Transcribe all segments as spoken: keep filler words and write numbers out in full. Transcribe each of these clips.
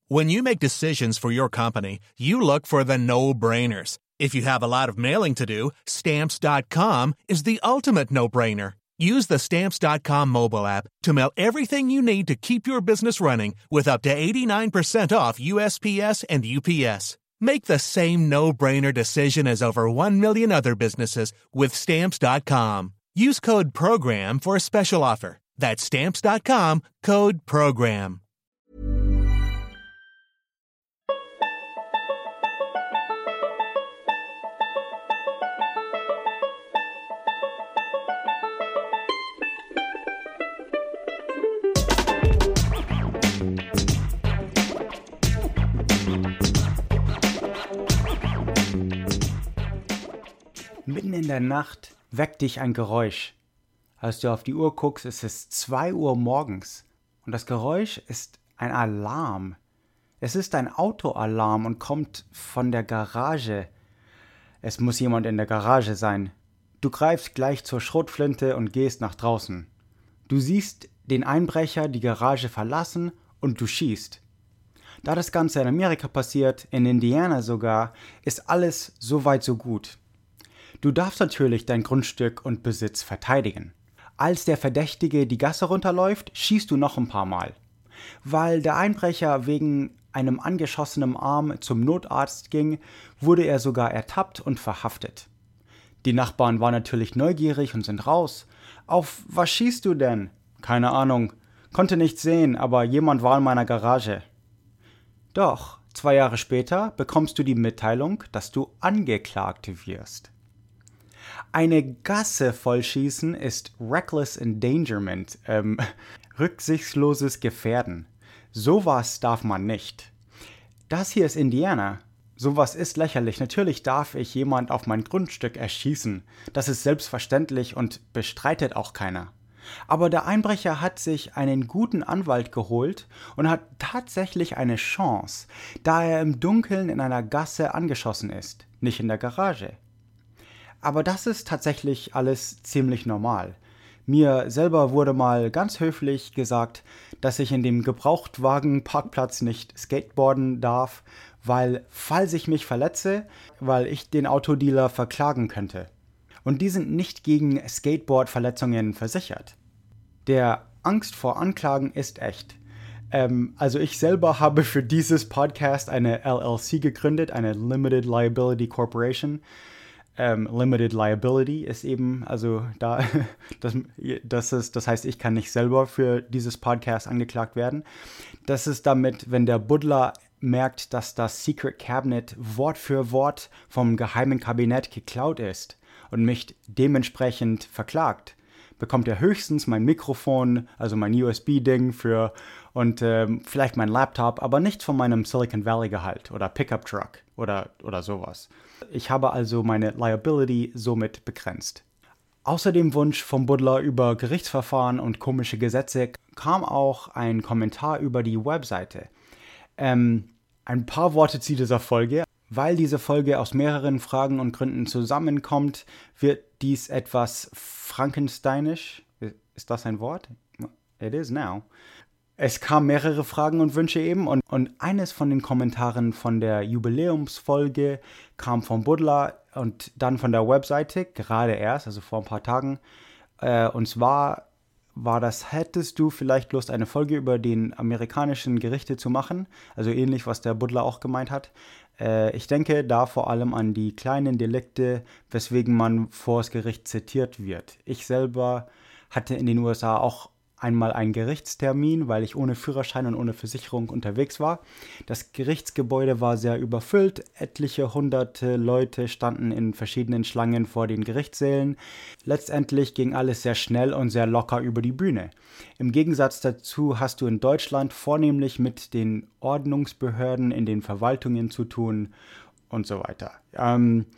When you make decisions for your company, you look for the no-brainers. If you have a lot of mailing to do, Stamps dot com is the ultimate no-brainer. Use the Stamps dot com mobile app to mail everything you need to keep your business running with up to eighty-nine percent off U S P S and U P S. Make the same no-brainer decision as over one million other businesses with Stamps dot com. Use code PROGRAM for a special offer. That's Stamps dot com, code PROGRAM. Mitten in der Nacht weckt dich ein Geräusch. Als du auf die Uhr guckst, ist es zwei Uhr morgens. Und das Geräusch ist ein Alarm. Es ist ein Autoalarm und kommt von der Garage. Es muss jemand in der Garage sein. Du greifst gleich zur Schrotflinte und gehst nach draußen. Du siehst den Einbrecher die Garage verlassen und du schießt. Da das Ganze in Amerika passiert, in Indiana sogar, ist alles so weit so gut. Du darfst natürlich dein Grundstück und Besitz verteidigen. Als der Verdächtige die Gasse runterläuft, schießt du noch ein paar Mal. Weil der Einbrecher wegen einem angeschossenen Arm zum Notarzt ging, wurde er sogar ertappt und verhaftet. Die Nachbarn waren natürlich neugierig und sind raus. Auf was schießt du denn? Keine Ahnung. Konnte nichts sehen, aber jemand war in meiner Garage. Doch, zwei Jahre später bekommst du die Mitteilung, dass du angeklagt wirst. Eine Gasse vollschießen ist Reckless Endangerment, ähm, rücksichtsloses Gefährden. Sowas darf man nicht. Das hier ist Indiana. Sowas ist lächerlich. Natürlich darf ich jemand auf mein Grundstück erschießen. Das ist selbstverständlich und bestreitet auch keiner. Aber der Einbrecher hat sich einen guten Anwalt geholt und hat tatsächlich eine Chance, da er im Dunkeln in einer Gasse angeschossen ist, nicht in der Garage. Aber das ist tatsächlich alles ziemlich normal. Mir selber wurde mal ganz höflich gesagt, dass ich in dem Gebrauchtwagenparkplatz nicht skateboarden darf, weil, falls ich mich verletze, weil ich den Autodealer verklagen könnte. Und die sind nicht gegen Skateboard-Verletzungen versichert. Der Angst vor Anklagen ist echt. Ähm, also ich selber habe für dieses Podcast eine L L C gegründet, eine Limited Liability Corporation. Ähm, Limited Liability ist eben, also da, das, das ist, das heißt, ich kann nicht selber für dieses Podcast angeklagt werden. Das ist damit, wenn der Buddler merkt, dass das Secret Cabinet Wort für Wort vom geheimen Kabinett geklaut ist und mich dementsprechend verklagt, bekommt er höchstens mein Mikrofon, also mein U S B-Ding für und ähm, vielleicht mein Laptop, aber nicht von meinem Silicon Valley-Gehalt oder Pickup-Truck oder, oder sowas. Ich habe also meine Liability somit begrenzt. Außer dem Wunsch vom Buddler über Gerichtsverfahren und komische Gesetze kam auch ein Kommentar über die Webseite. Ähm, ein paar Worte zu dieser Folge. Weil diese Folge aus mehreren Fragen und Gründen zusammenkommt, wird dies etwas frankensteinisch. Ist das ein Wort? It is now. Es kamen mehrere Fragen und Wünsche eben und, und eines von den Kommentaren von der Jubiläumsfolge kam vom Buddler und dann von der Webseite, gerade erst, also vor ein paar Tagen. Äh, und zwar war das, hättest du vielleicht Lust, eine Folge über den amerikanischen Gerichte zu machen? Also ähnlich, was der Buddler auch gemeint hat. Äh, ich denke da vor allem an die kleinen Delikte, weswegen man vors Gericht zitiert wird. Ich selber hatte in den U S A auch einmal einen Gerichtstermin, weil ich ohne Führerschein und ohne Versicherung unterwegs war. Das Gerichtsgebäude war sehr überfüllt. Etliche hunderte Leute standen in verschiedenen Schlangen vor den Gerichtssälen. Letztendlich ging alles sehr schnell und sehr locker über die Bühne. Im Gegensatz dazu hast du in Deutschland vornehmlich mit den Ordnungsbehörden in den Verwaltungen zu tun und so weiter. Ähm,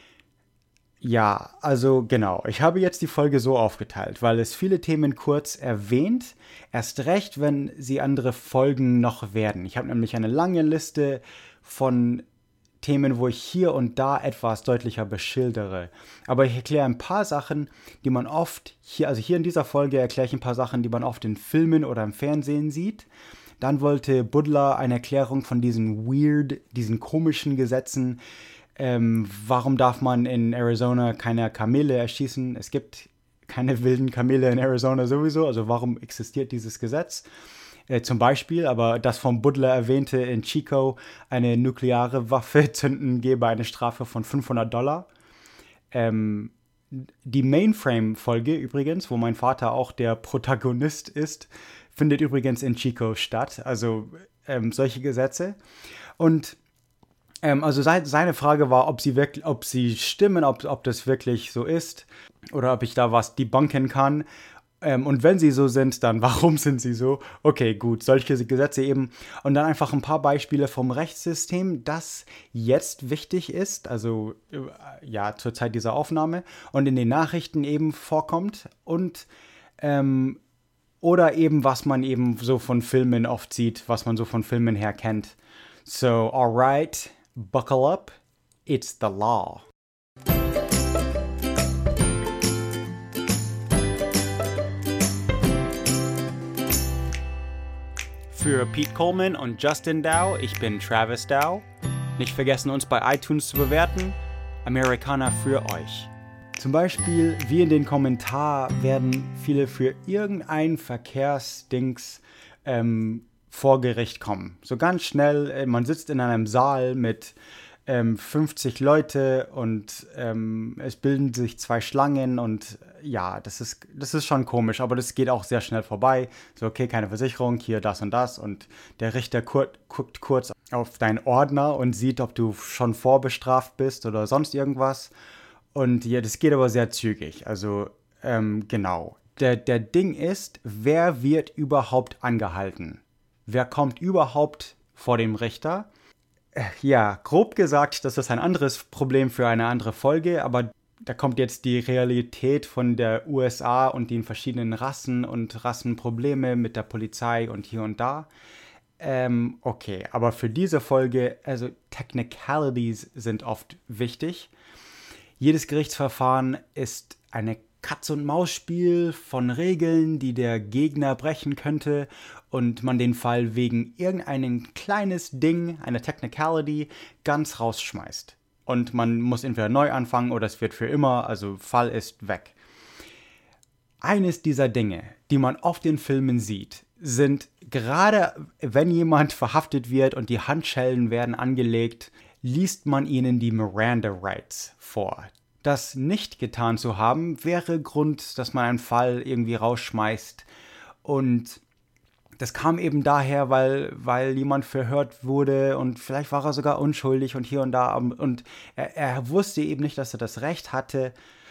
Ja, also genau. Ich habe jetzt die Folge so aufgeteilt, weil es viele Themen kurz erwähnt, erst recht, wenn sie andere Folgen noch werden. Ich habe nämlich eine lange Liste von Themen, wo ich hier und da etwas deutlicher beschildere. Aber ich erkläre ein paar Sachen, die man oft hier, also hier in dieser Folge erkläre ich ein paar Sachen, die man oft in Filmen oder im Fernsehen sieht. Dann wollte Butler eine Erklärung von diesen weird, diesen komischen Gesetzen. Ähm, warum darf man in Arizona keine Kamele erschießen? Es gibt keine wilden Kamele in Arizona sowieso, also warum existiert dieses Gesetz? Äh, zum Beispiel, aber das von Butler erwähnte in Chico, eine nukleare Waffe zünden gebe eine Strafe von fünfhundert Dollar. Ähm, die Mainframe-Folge übrigens, wo mein Vater auch der Protagonist ist, findet übrigens in Chico statt, also ähm, solche Gesetze. Und ähm, also se- seine Frage war, ob sie wirklich, ob sie stimmen, ob, ob das wirklich so ist oder ob ich da was debunken kann. Ähm, und wenn sie so sind, dann warum sind sie so? Okay, gut, solche Gesetze eben. Und dann einfach ein paar Beispiele vom Rechtssystem, das jetzt wichtig ist, also äh, ja, zur Zeit dieser Aufnahme und in den Nachrichten eben vorkommt und ähm, oder eben, was man eben so von Filmen oft sieht, was man so von Filmen her kennt. So, alright, buckle up, it's the law. Für Pete Coleman und Justin Dow, ich bin Travis Dow. Nicht vergessen, uns bei iTunes zu bewerten. Amerikaner für euch. Zum Beispiel, wie in den Kommentar, werden viele für irgendein Verkehrsdings ähm, vor Gericht kommen. So ganz schnell, äh, man sitzt in einem Saal mit ähm, fünfzig Leute und ähm, es bilden sich zwei Schlangen und ja, das ist, das ist schon komisch, aber das geht auch sehr schnell vorbei. So, okay, keine Versicherung, hier das und das und der Richter kur- guckt kurz auf deinen Ordner und sieht, ob du schon vorbestraft bist oder sonst irgendwas. Und ja, das geht aber sehr zügig, also ähm, genau. Der, der Ding ist, wer wird überhaupt angehalten? Wer kommt überhaupt vor dem Richter? Ja, grob gesagt, das ist ein anderes Problem für eine andere Folge, aber da kommt jetzt die Realität von der U S A und den verschiedenen Rassen und Rassenprobleme mit der Polizei und hier und da. Ähm, okay, aber für diese Folge, also Technicalities sind oft wichtig. Jedes Gerichtsverfahren ist eine Katz-und-Maus-Spiel von Regeln, die der Gegner brechen könnte und man den Fall wegen irgendeinem kleines Ding, einer Technicality, ganz rausschmeißt. Und man muss entweder neu anfangen oder es wird für immer, also Fall ist weg. Eines dieser Dinge, die man oft in Filmen sieht, sind gerade, wenn jemand verhaftet wird und die Handschellen werden angelegt, liest man ihnen die Miranda Rights vor. Das nicht getan zu haben, wäre Grund, dass man einen Fall irgendwie rausschmeißt. Und das kam eben daher, weil, weil jemand verhört wurde und vielleicht war er sogar unschuldig und hier und da. Und er, er wusste eben nicht, dass er das Recht hatte,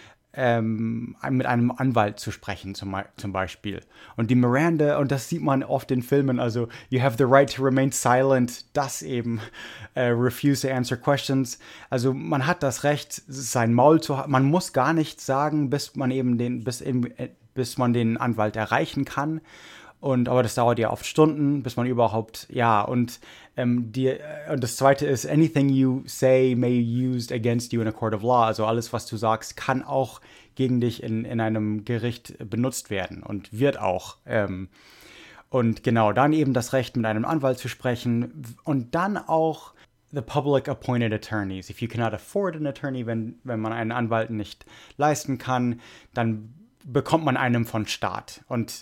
ähm, mit einem Anwalt zu sprechen, zum, zum Beispiel. Und die Miranda, und das sieht man oft in Filmen, also you have the right to remain silent, das eben, uh, refuse to answer questions. Also man hat das Recht, sein Maul zu haben. Man muss gar nichts sagen, bis man eben den, bis, eben, bis man den Anwalt erreichen kann. Und, aber das dauert ja oft Stunden, bis man überhaupt, ja, und, ähm, die, und das zweite ist, anything you say may be used against you in a court of law. Also alles, was du sagst, kann auch gegen dich in, in einem Gericht benutzt werden und wird auch. Ähm, und genau, dann eben das Recht, mit einem Anwalt zu sprechen und dann auch the public appointed attorneys. If you cannot afford an attorney, wenn, wenn man einen Anwalt nicht leisten kann, dann bekommt man einen vom Staat. Und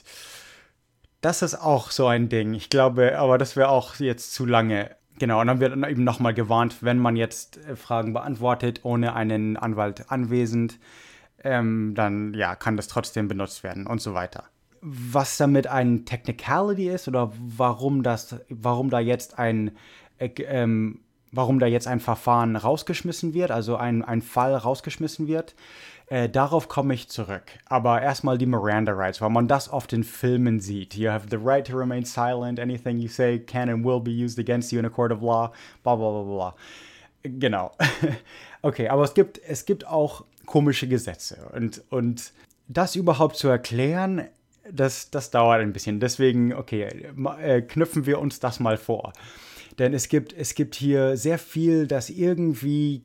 das ist auch so ein Ding. Ich glaube, aber das wäre auch jetzt zu lange. Genau, und dann wird eben nochmal gewarnt, wenn man jetzt Fragen beantwortet, ohne einen Anwalt anwesend, ähm, dann ja, kann das trotzdem benutzt werden und so weiter. Was damit ein Technicality ist oder warum das, warum da jetzt ein, äh, ähm, warum da jetzt ein Verfahren rausgeschmissen wird, also ein, ein Fall rausgeschmissen wird, Äh, darauf komme ich zurück. Aber erstmal die Miranda Rights, weil man das oft in Filmen sieht. You have the right to remain silent. Anything you say can and will be used against you in a court of law. Bla bla bla bla. Genau. Okay, aber es gibt, es gibt auch komische Gesetze. Und, und das überhaupt zu erklären, das, das dauert ein bisschen. Deswegen, okay, äh, knüpfen wir uns das mal vor. Denn es gibt, es gibt hier sehr viel, das irgendwie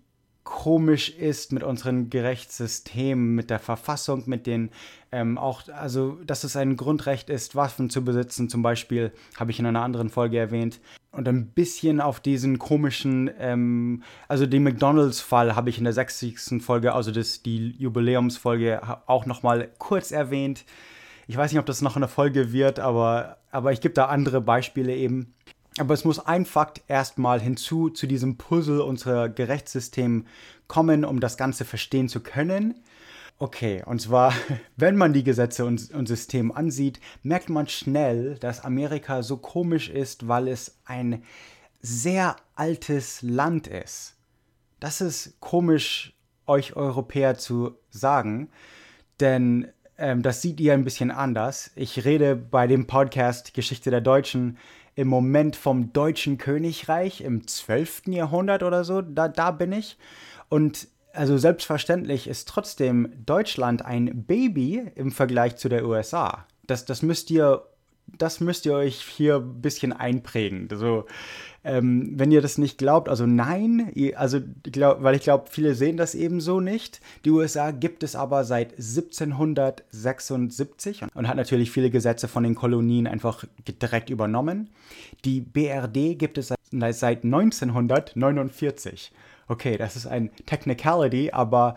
komisch ist mit unserem Gerechtssystem, mit der Verfassung, mit den ähm, auch, also dass es ein Grundrecht ist, Waffen zu besitzen, zum Beispiel, habe ich in einer anderen Folge erwähnt. Und ein bisschen auf diesen komischen, ähm, also den McDonalds-Fall habe ich in der sechzigsten Folge, also das, die Jubiläumsfolge, auch nochmal kurz erwähnt. Ich weiß nicht, ob das noch eine Folge wird, aber, aber ich gebe da andere Beispiele eben. Aber es muss ein Fakt erstmal hinzu zu diesem Puzzle unserer Gerechtssystem kommen, um das Ganze verstehen zu können. Okay, und zwar, wenn man die Gesetze und, und System ansieht, merkt man schnell, dass Amerika so komisch ist, weil es ein sehr altes Land ist. Das ist komisch, euch Europäer zu sagen, denn ähm, das seht ihr ein bisschen anders. Ich rede bei dem Podcast Geschichte der Deutschen im Moment vom Deutschen Königreich im zwölften Jahrhundert oder so, da, da bin ich. Und also selbstverständlich ist trotzdem Deutschland ein Baby im Vergleich zu der U S A. Das, das müsst ihr, das müsst ihr euch hier ein bisschen einprägen. Also, ähm, wenn ihr das nicht glaubt, also nein, ihr, also glaub, weil ich glaube, viele sehen das eben so nicht. Die U S A gibt es aber seit siebzehnhundertsechsundsiebzig und, und hat natürlich viele Gesetze von den Kolonien einfach direkt übernommen. Die B R D gibt es seit, seit neunzehnhundertneunundvierzig. Okay, das ist ein Technicality, aber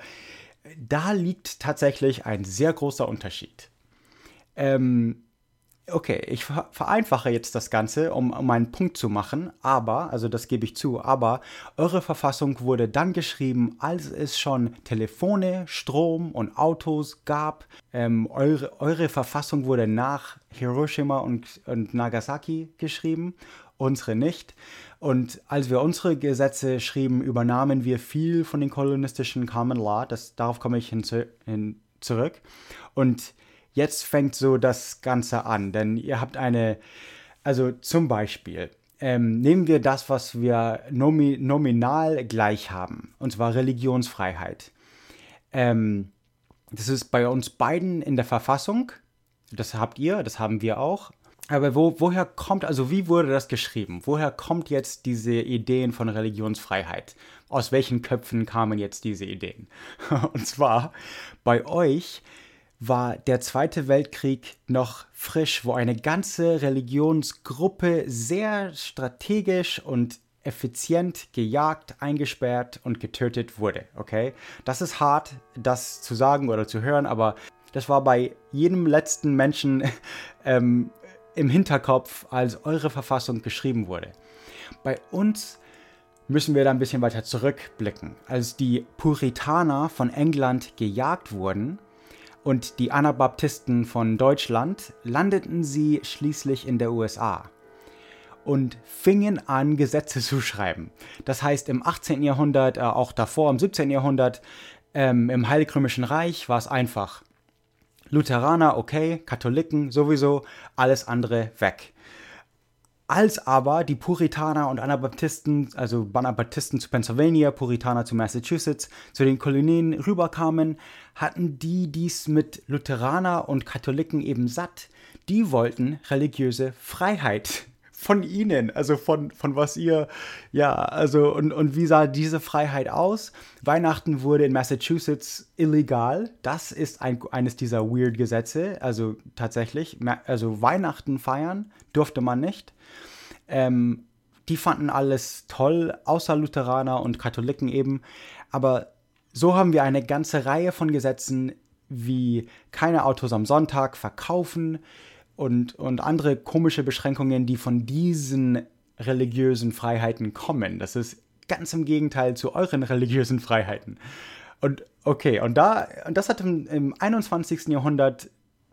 da liegt tatsächlich ein sehr großer Unterschied. Ähm, okay, ich vereinfache jetzt das Ganze, um, um einen Punkt zu machen, aber, also das gebe ich zu, aber eure Verfassung wurde dann geschrieben, als es schon Telefone, Strom und Autos gab. Ähm, eure, eure Verfassung wurde nach Hiroshima und, und Nagasaki geschrieben, unsere nicht. Und als wir unsere Gesetze schrieben, übernahmen wir viel von den kolonistischen Common Law. Das, darauf komme ich hin, hin zurück. Und jetzt fängt so das Ganze an, denn ihr habt eine, also zum Beispiel, ähm, nehmen wir das, was wir nomi- nominal gleich haben, und zwar Religionsfreiheit. Ähm, das ist bei uns beiden in der Verfassung, das habt ihr, das haben wir auch. Aber wo, woher kommt, also wie wurde das geschrieben? Woher kommt jetzt diese Ideen von Religionsfreiheit? Aus welchen Köpfen kamen jetzt diese Ideen? Und zwar, bei euch war der Zweite Weltkrieg noch frisch, wo eine ganze Religionsgruppe sehr strategisch und effizient gejagt, eingesperrt und getötet wurde, okay? Das ist hart, das zu sagen oder zu hören, aber das war bei jedem letzten Menschen ähm, im Hinterkopf, als eure Verfassung geschrieben wurde. Bei uns müssen wir da ein bisschen weiter zurückblicken. Als die Puritaner von England gejagt wurden und die Anabaptisten von Deutschland, landeten sie schließlich in der U S A und fingen an, Gesetze zu schreiben. Das heißt, im achtzehnten Jahrhundert, äh, auch davor, im siebzehnten Jahrhundert, ähm, im Heilig-Römischen Reich war es einfach. Lutheraner, okay, Katholiken sowieso, alles andere weg. Als aber die Puritaner und Anabaptisten, also Anabaptisten zu Pennsylvania, Puritaner zu Massachusetts, zu den Kolonien rüberkamen, hatten die dies mit Lutheraner und Katholiken eben satt. Die wollten religiöse Freiheit von ihnen, also von, von was ihr, ja, also und, und wie sah diese Freiheit aus? Weihnachten wurde in Massachusetts illegal. Das ist ein, eines dieser weird Gesetze, also tatsächlich, also Weihnachten feiern durfte man nicht. Ähm, die fanden alles toll, außer Lutheraner und Katholiken eben, aber so haben wir eine ganze Reihe von Gesetzen, wie keine Autos am Sonntag verkaufen, Und, und andere komische Beschränkungen, die von diesen religiösen Freiheiten kommen. Das ist ganz im Gegenteil zu euren religiösen Freiheiten. Und okay, und da, und das hat im, im einundzwanzigsten Jahrhundert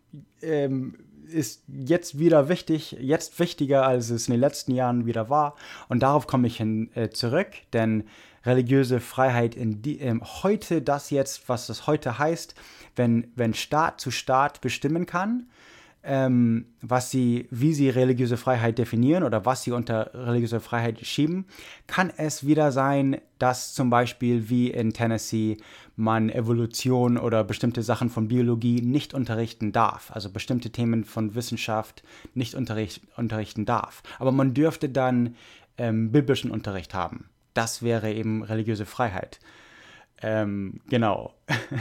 ähm, ist jetzt wieder wichtig, jetzt wichtiger, als es in den letzten Jahren wieder war. Und darauf komme ich hin, äh, zurück, denn religiöse Freiheit in die, ähm, heute das jetzt, was das heute heißt, wenn, wenn Staat zu Staat bestimmen kann, Ähm, was sie, wie sie religiöse Freiheit definieren oder was sie unter religiöse Freiheit schieben, kann es wieder sein, dass zum Beispiel wie in Tennessee man Evolution oder bestimmte Sachen von Biologie nicht unterrichten darf, also bestimmte Themen von Wissenschaft nicht unterricht, unterrichten darf. Aber man dürfte dann ähm, biblischen Unterricht haben. Das wäre eben religiöse Freiheit. Ähm, genau.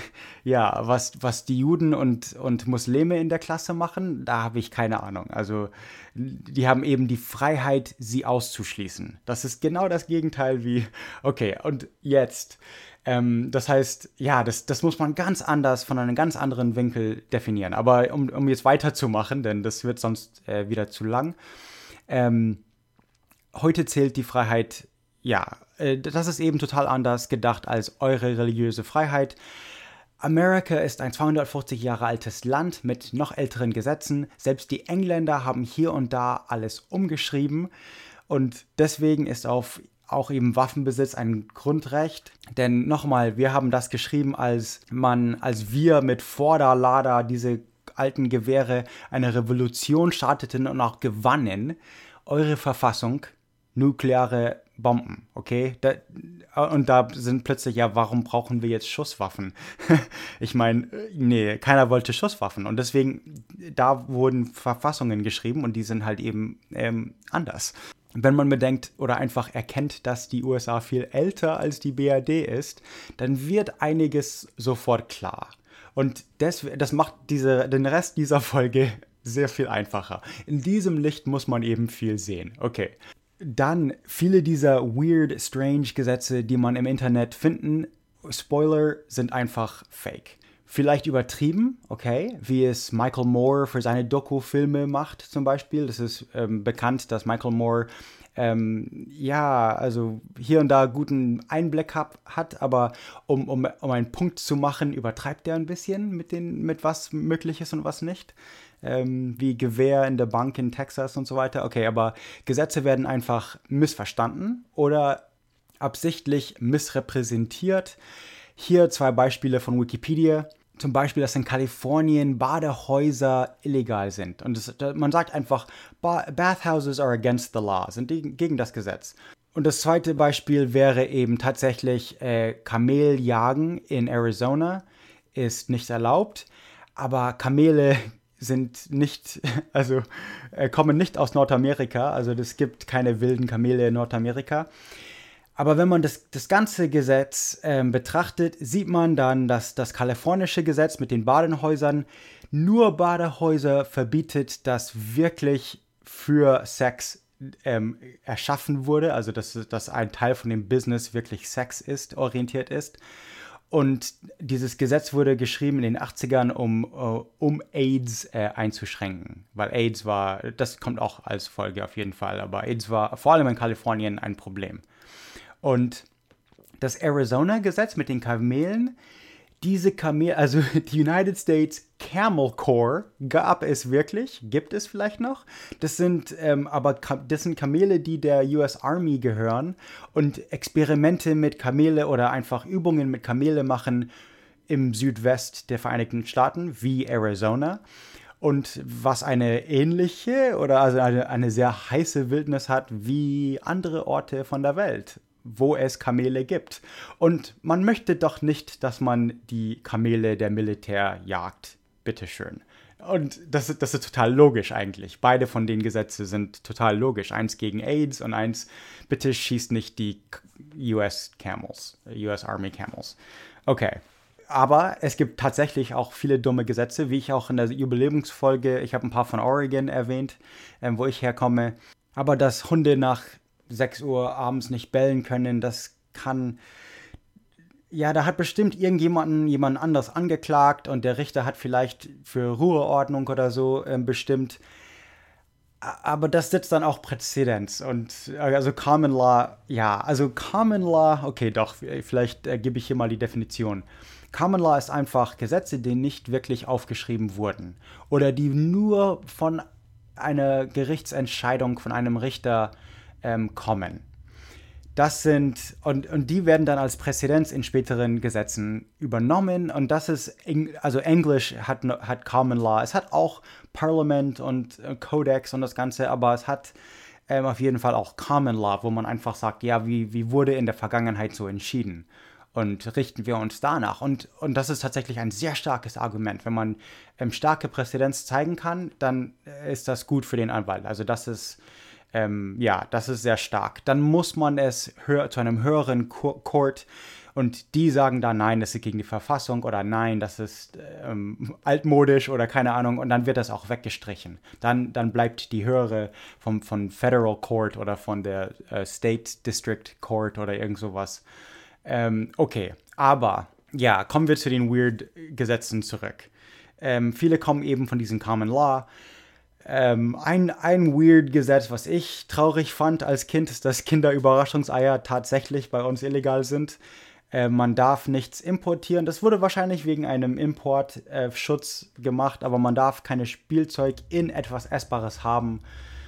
Ja, was, was die Juden und, und Muslime in der Klasse machen, da habe ich keine Ahnung. Also, die haben eben die Freiheit, sie auszuschließen. Das ist genau das Gegenteil wie, okay, und jetzt. Ähm, das heißt, ja, das, das muss man ganz anders, von einem ganz anderen Winkel definieren. Aber um, um jetzt weiterzumachen, denn das wird sonst äh, wieder zu lang. Ähm, Heute zählt die Freiheit, ja, äh, das ist eben total anders gedacht als eure religiöse Freiheit. Amerika ist ein zweihundertfünfzig Jahre altes Land mit noch älteren Gesetzen. Selbst die Engländer haben hier und da alles umgeschrieben. Und deswegen ist auf auch eben Waffenbesitz ein Grundrecht. Denn nochmal, wir haben das geschrieben, als man, als wir mit Vorderlader diese alten Gewehre eine Revolution starteten und auch gewannen. Eure Verfassung, nukleare Bomben, okay? Da, und da sind plötzlich, ja, warum brauchen wir jetzt Schusswaffen? Ich meine, nee, keiner wollte Schusswaffen. Und deswegen, da wurden Verfassungen geschrieben und die sind halt eben ähm, anders. Wenn man bedenkt oder einfach erkennt, dass die U S A viel älter als die B R D ist, dann wird einiges sofort klar. Und das, das macht diese, den Rest dieser Folge sehr viel einfacher. In diesem Licht muss man eben viel sehen. Okay. Dann viele dieser weird, strange Gesetze, die man im Internet finden, Spoiler, sind einfach fake. Vielleicht übertrieben, okay, wie es Michael Moore für seine Doku-Filme macht zum Beispiel. Das ist ähm, bekannt, dass Michael Moore ähm, ja, also hier und da guten Einblick hab, hat, aber um, um, um einen Punkt zu machen, übertreibt er ein bisschen mit, den, mit was möglich ist und was nicht. Ähm, wie Gewehr in der Bank in Texas und so weiter. Okay, aber Gesetze werden einfach missverstanden oder absichtlich missrepräsentiert. Hier zwei Beispiele von Wikipedia. Zum Beispiel, dass in Kalifornien Badehäuser illegal sind. Und das, man sagt einfach, Bathhouses are against the law, sind gegen das Gesetz. Und das zweite Beispiel wäre eben tatsächlich äh, Kameljagen in Arizona ist nicht erlaubt, aber Kamele sind nicht, also äh, kommen nicht aus Nordamerika, also es gibt keine wilden Kamele in Nordamerika. Aber wenn man das, das ganze Gesetz ähm, betrachtet, sieht man dann, dass das kalifornische Gesetz mit den Badehäusern nur Badehäuser verbietet, das wirklich für Sex ähm, erschaffen wurde, also dass, dass ein Teil von dem Business wirklich Sex ist, orientiert ist. Und dieses Gesetz wurde geschrieben in den achtzigern, um, uh, um AIDS äh, einzuschränken. Weil AIDS war, das kommt auch als Folge auf jeden Fall, aber AIDS war vor allem in Kalifornien ein Problem. Und das Arizona-Gesetz mit den Kamelen, diese Kamele, also die United States Camel Corps gab es wirklich, gibt es vielleicht noch. Das sind ähm, aber das sind Kamele, die der U S Army gehören und Experimente mit Kamele oder einfach Übungen mit Kamele machen im Südwest der Vereinigten Staaten, wie Arizona. Und was eine ähnliche oder also eine, eine sehr heiße Wildnis hat wie andere Orte von der Welt, wo es Kamele gibt. Und man möchte doch nicht, dass man die Kamele der Militär jagt. Bitteschön. Und das, das ist total logisch eigentlich. Beide von den Gesetzen sind total logisch. Eins gegen AIDS und eins, bitte schießt nicht die U S Camels, U S Army Camels. Okay. Aber es gibt tatsächlich auch viele dumme Gesetze, wie ich auch in der Jubiläumsfolge, ich habe ein paar von Oregon erwähnt, ähm, wo ich herkomme. Aber dass Hunde nach sechs Uhr abends nicht bellen können, das kann, ja, da hat bestimmt irgendjemanden, jemand anders angeklagt und der Richter hat vielleicht für Ruheordnung oder so ähm, bestimmt. Aber das setzt dann auch Präzedenz und also Common Law, ja, also Common Law, okay, doch, vielleicht äh, gebe ich hier mal die Definition. Common Law ist einfach Gesetze, die nicht wirklich aufgeschrieben wurden oder die nur von einer Gerichtsentscheidung von einem Richter ähm, kommen. Das sind, und, und die werden dann als Präzedenz in späteren Gesetzen übernommen und das ist, also Englisch hat, hat Common Law, es hat auch Parliament und äh, Codex und das Ganze, aber es hat ähm, auf jeden Fall auch Common Law, wo man einfach sagt, ja, wie, wie wurde in der Vergangenheit so entschieden? Und richten wir uns danach. Und, und das ist tatsächlich ein sehr starkes Argument. Wenn man ähm, starke Präzedenz zeigen kann, dann ist das gut für den Anwalt. Also das ist, ähm, ja, das ist sehr stark. Dann muss man es hör- zu einem höheren Court. Und die sagen dann, nein, das ist gegen die Verfassung oder nein, das ist ähm, altmodisch oder keine Ahnung. Und dann wird das auch weggestrichen. Dann, dann bleibt die höhere vom, von Federal Court oder von der äh, State District Court oder irgend sowas. Ähm, okay, aber ja, kommen wir zu den Weird-Gesetzen zurück. Ähm, viele kommen eben von diesem Common Law. Ähm, ein, ein Weird-Gesetz, was ich traurig fand als Kind, ist, dass Kinderüberraschungseier tatsächlich bei uns illegal sind. Äh, man darf nichts importieren. Das wurde wahrscheinlich wegen einem Importschutz äh, gemacht, aber man darf keine Spielzeug in etwas Essbares haben.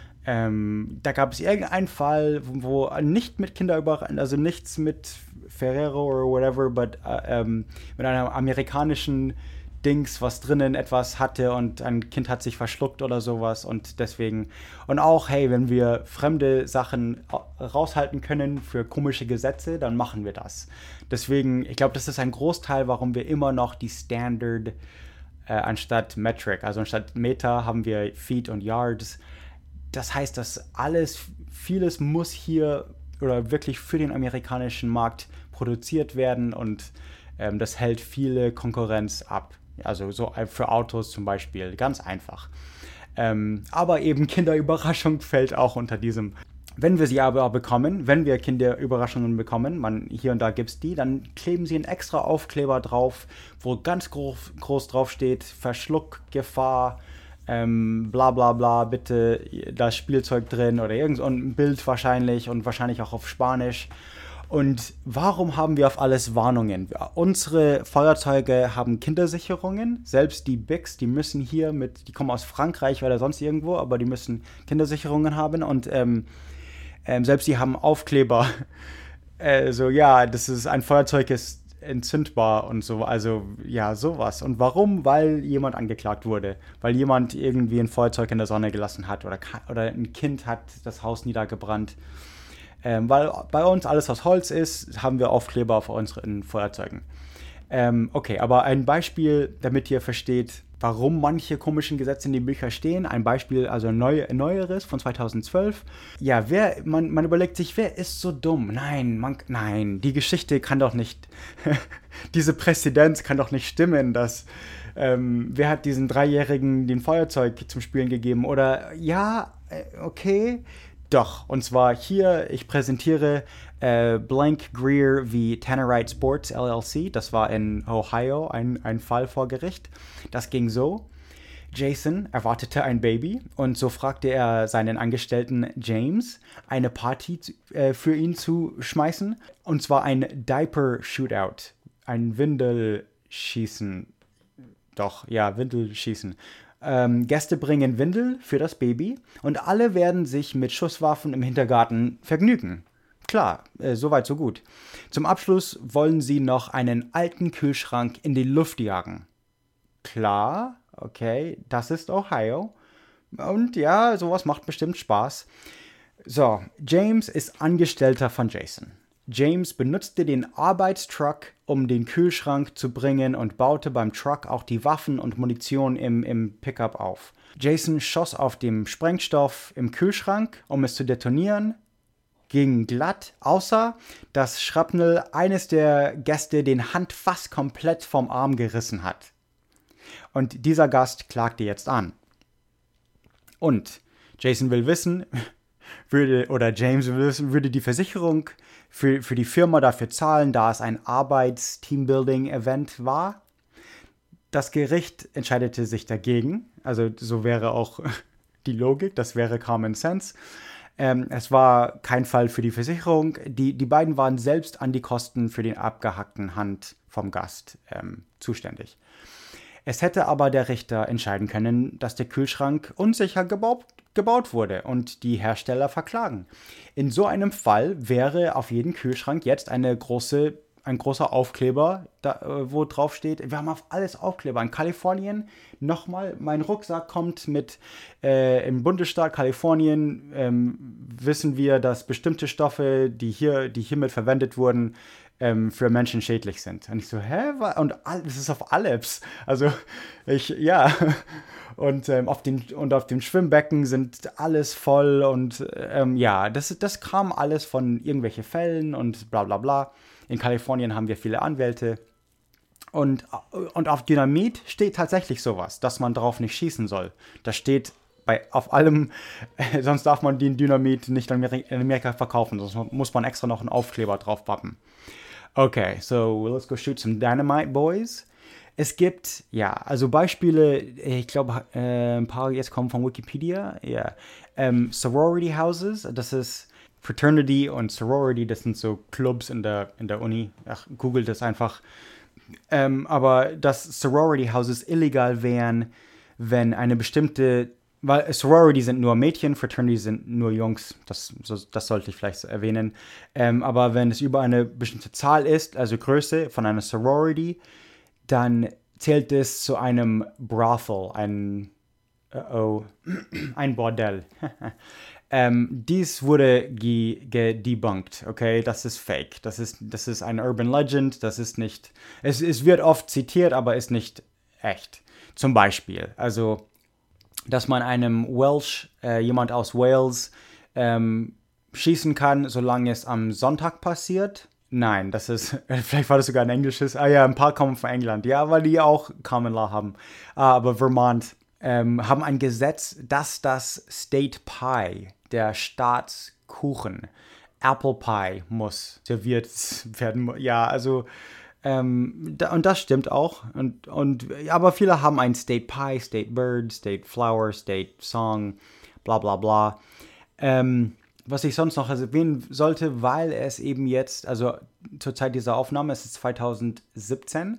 Ähm, da gab es irgendeinen Fall, wo nicht mit Kinderüberraschung, also nichts mit Ferrero oder whatever, but, äh, ähm, mit einer amerikanischen Dings, was drinnen etwas hatte und ein Kind hat sich verschluckt oder sowas und deswegen, und auch, hey, wenn wir fremde Sachen raushalten können für komische Gesetze, dann machen wir das. Deswegen, ich glaube, das ist ein Großteil, warum wir immer noch die Standard äh, anstatt Metric, also anstatt Meter haben wir Feet und Yards. Das heißt, dass alles, vieles muss hier oder wirklich für den amerikanischen Markt produziert werden und ähm, das hält viele Konkurrenz ab. Also so für Autos zum Beispiel, ganz einfach. Ähm, aber eben Kinderüberraschung fällt auch unter diesem. Wenn wir sie aber bekommen, wenn wir Kinderüberraschungen bekommen, man, hier und da gibt es die, dann kleben sie einen extra Aufkleber drauf, wo ganz groß, groß drauf steht, Verschluckgefahr, ähm, bla bla bla, bitte das Spielzeug drin oder irgend so ein Bild wahrscheinlich und wahrscheinlich auch auf Spanisch. Und warum haben wir auf alles Warnungen? Unsere Feuerzeuge haben Kindersicherungen, selbst die Bics, die müssen hier mit, die kommen aus Frankreich oder sonst irgendwo, aber die müssen Kindersicherungen haben und ähm, ähm, selbst die haben Aufkleber. äh, so, ja, das ist ein Feuerzeug ist entzündbar und so, also ja, sowas. Und warum? Weil jemand angeklagt wurde, weil jemand irgendwie ein Feuerzeug in der Sonne gelassen hat oder, oder ein Kind hat das Haus niedergebrannt. Ähm, weil bei uns alles aus Holz ist, haben wir Aufkleber auf unseren Feuerzeugen. Ähm, okay, aber ein Beispiel, damit ihr versteht, warum manche komischen Gesetze in den Büchern stehen. Ein Beispiel, also ein neu, neueres von zweitausendzwölf. Ja, wer, man, man überlegt sich, wer ist so dumm? Nein, man, nein, die Geschichte kann doch nicht, diese Präzedenz kann doch nicht stimmen, dass, ähm, wer hat diesen Dreijährigen den Feuerzeug zum Spielen gegeben? Oder, ja, okay, doch, und zwar hier, ich präsentiere äh, Blank Greer v. Tannerite Sports L L C. Das war in Ohio ein, ein Fall vor Gericht. Das ging so. Jason erwartete ein Baby und so fragte er seinen Angestellten James, eine Party äh, für ihn zu schmeißen. Und zwar ein Diaper-Shootout, ein Windelschießen. Doch, ja, Windelschießen. Ähm, Gäste bringen Windel für das Baby und alle werden sich mit Schusswaffen im Hintergarten vergnügen. Klar, äh, soweit so gut. Zum Abschluss wollen sie noch einen alten Kühlschrank in die Luft jagen. Klar, okay, das ist Ohio. Und ja, sowas macht bestimmt Spaß. So, James ist Angestellter von Jason. James benutzte den Arbeitstruck, um den Kühlschrank zu bringen und baute beim Truck auch die Waffen und Munition im, im Pickup auf. Jason schoss auf dem Sprengstoff im Kühlschrank, um es zu detonieren, ging glatt, außer dass Schrapnell eines der Gäste den Hand fast komplett vom Arm gerissen hat. Und dieser Gast klagte jetzt an. Und Jason will wissen, würde, oder James will wissen, würde die Versicherung für, für die Firma dafür zahlen, da es ein Arbeits-Teambuilding-Event war. Das Gericht entscheidete sich dagegen, also so wäre auch die Logik, das wäre Common Sense. Ähm, es war kein Fall für die Versicherung, die, die beiden waren selbst an die Kosten für den abgehackten Hand vom Gast ähm, zuständig. Es hätte aber der Richter entscheiden können, dass der Kühlschrank unsicher gebaut, gebaut wurde und die Hersteller verklagen. In so einem Fall wäre auf jedem Kühlschrank jetzt eine große, ein großer Aufkleber, da, wo drauf steht, wir haben auf alles Aufkleber. In Kalifornien, nochmal, mein Rucksack kommt mit, äh, im Bundesstaat Kalifornien ähm, wissen wir, dass bestimmte Stoffe, die hier, die hiermit verwendet wurden, für Menschen schädlich sind. Und ich so, hä? Und das ist auf alles. Also, ich, ja. Und, ähm, auf den, und auf dem Schwimmbecken sind alles voll und ähm, ja, das, das kam alles von irgendwelchen Fällen und bla bla bla. In Kalifornien haben wir viele Anwälte. Und, und auf Dynamit steht tatsächlich sowas, dass man drauf nicht schießen soll. Das steht bei, auf allem, äh, sonst darf man den Dynamit nicht in Amerika verkaufen. Sonst muss man extra noch einen Aufkleber drauf pappen. Okay, so let's go shoot some dynamite, boys. Es gibt, ja, also Beispiele, ich glaube, äh, ein paar jetzt kommen von Wikipedia. Ja, ähm, Sorority Houses, das ist Fraternity und Sorority, das sind so Clubs in der, in der Uni. Ach, googelt das einfach. Ähm, aber dass Sorority Houses illegal wären, wenn eine bestimmte, weil Sorority sind nur Mädchen, Fraternity sind nur Jungs, das, so, das sollte ich vielleicht erwähnen. Ähm, aber wenn es über eine bestimmte Zahl ist, also Größe von einer Sorority, dann zählt es zu einem Brothel, ein, uh-oh, ein Bordell. ähm, dies wurde gedebunked, okay, das ist fake, das ist, das ist ein Urban Legend, das ist nicht, es, es wird oft zitiert, aber ist nicht echt. Zum Beispiel, also, dass man einem Welsh, äh, jemand aus Wales, ähm, schießen kann, solange es am Sonntag passiert. Nein, das ist, vielleicht war das sogar ein englisches, ah ja, ein paar kommen von England, ja, weil die auch Common Law haben. Ah, aber Vermont ähm, haben ein Gesetz, dass das State Pie, der Staatskuchen, Apple Pie muss serviert werden. Ja, also, ähm, da, und das stimmt auch. Und, und, aber viele haben ein State Pie, State Bird, State Flower, State Song, bla bla bla. Ähm, Was ich sonst noch erwähnen sollte, weil es eben jetzt, also zur Zeit dieser Aufnahme, es ist zwanzig siebzehn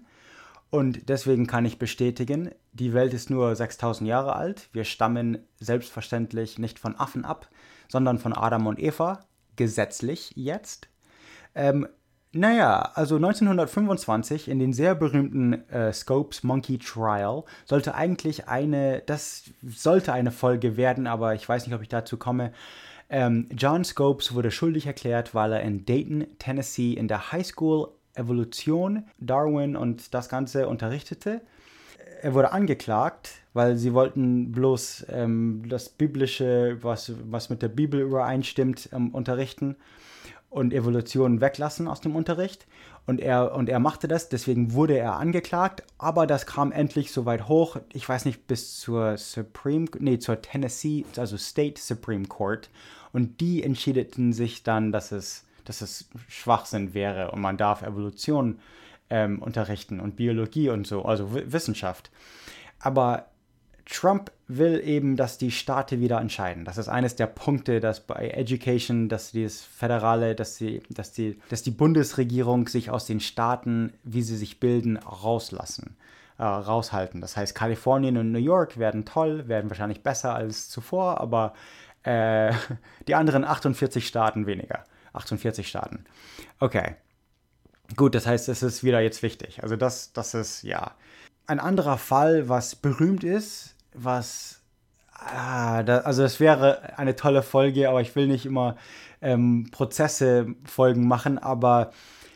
und deswegen kann ich bestätigen, die Welt ist nur sechstausend Jahre alt. Wir stammen selbstverständlich nicht von Affen ab, sondern von Adam und Eva, gesetzlich jetzt. Ähm, naja, also neunzehnhundertfünfundzwanzig in den sehr berühmten äh, Scopes Monkey Trial sollte eigentlich eine, das sollte eine Folge werden, aber ich weiß nicht, ob ich dazu komme. Ähm, John Scopes wurde schuldig erklärt, weil er in Dayton, Tennessee in der High School Evolution, Darwin und das Ganze unterrichtete. Er wurde angeklagt, weil sie wollten bloß ähm, das Biblische, was, was mit der Bibel übereinstimmt, ähm, unterrichten und Evolution weglassen aus dem Unterricht. Und er, und er machte das, deswegen wurde er angeklagt, aber das kam endlich so weit hoch, ich weiß nicht, bis zur Supreme, nee, zur Tennessee, also State Supreme Court. Und die entschiedeten sich dann, dass es, dass es Schwachsinn wäre und man darf Evolution ähm, unterrichten und Biologie und so, also w- Wissenschaft. Aber Trump will eben, dass die Staaten wieder entscheiden. Das ist eines der Punkte, dass bei Education, dass das Föderale, dass die, dass die, dass die Bundesregierung sich aus den Staaten, wie sie sich bilden, rauslassen, äh, raushalten. Das heißt, Kalifornien und New York werden toll, werden wahrscheinlich besser als zuvor, aber äh, die anderen achtundvierzig Staaten weniger. achtundvierzig Staaten. Okay. Gut, das heißt, es ist wieder jetzt wichtig. Also das, das ist, ja. Ein anderer Fall, was berühmt ist, was, ah, da, also es wäre eine tolle Folge, aber ich will nicht immer ähm, Prozesse-Folgen machen, aber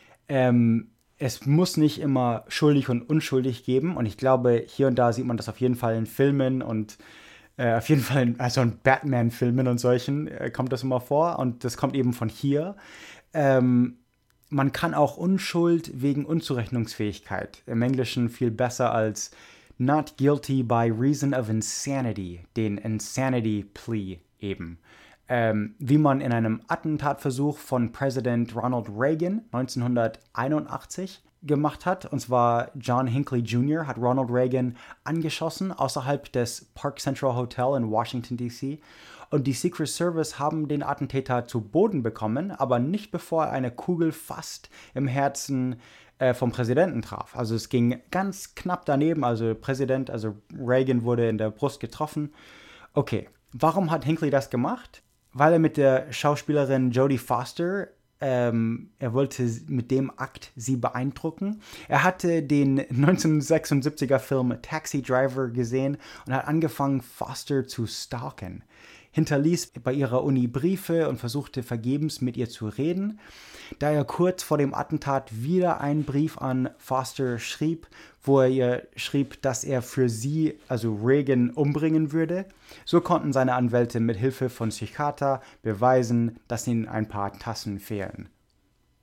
ähm, es muss nicht immer schuldig und unschuldig geben und ich glaube, hier und da sieht man das auf jeden Fall in Filmen und äh, auf jeden Fall in, also in Batman-Filmen und solchen äh, kommt das immer vor und das kommt eben von hier. Ähm, Man kann auch Unschuld wegen Unzurechnungsfähigkeit, im Englischen viel besser als not guilty by reason of insanity, den Insanity Plea eben. Ähm, wie man in einem Attentatversuch von Präsident Ronald Reagan neunzehnhunderteinundachtzig gemacht hat. Und zwar John Hinckley Junior hat Ronald Reagan angeschossen außerhalb des Park Central Hotel in Washington, D C Und die Secret Service haben den Attentäter zu Boden bekommen, aber nicht bevor er eine Kugel fast im Herzen äh, vom Präsidenten traf. Also es ging ganz knapp daneben, also Präsident, also Reagan wurde in der Brust getroffen. Okay, warum hat Hinckley das gemacht? Weil er mit der Schauspielerin Jodie Foster, ähm, er wollte mit dem Akt sie beeindrucken. Er hatte den neunzehnhundertsechsundsiebziger Film Taxi Driver gesehen und hat angefangen, Foster zu stalken. Hinterließ bei ihrer Uni Briefe und versuchte vergebens mit ihr zu reden. Da er kurz vor dem Attentat wieder einen Brief an Foster schrieb, wo er ihr schrieb, dass er für sie, also Reagan, umbringen würde, so konnten seine Anwälte mit Hilfe von Psychiater beweisen, dass ihnen ein paar Tassen fehlen.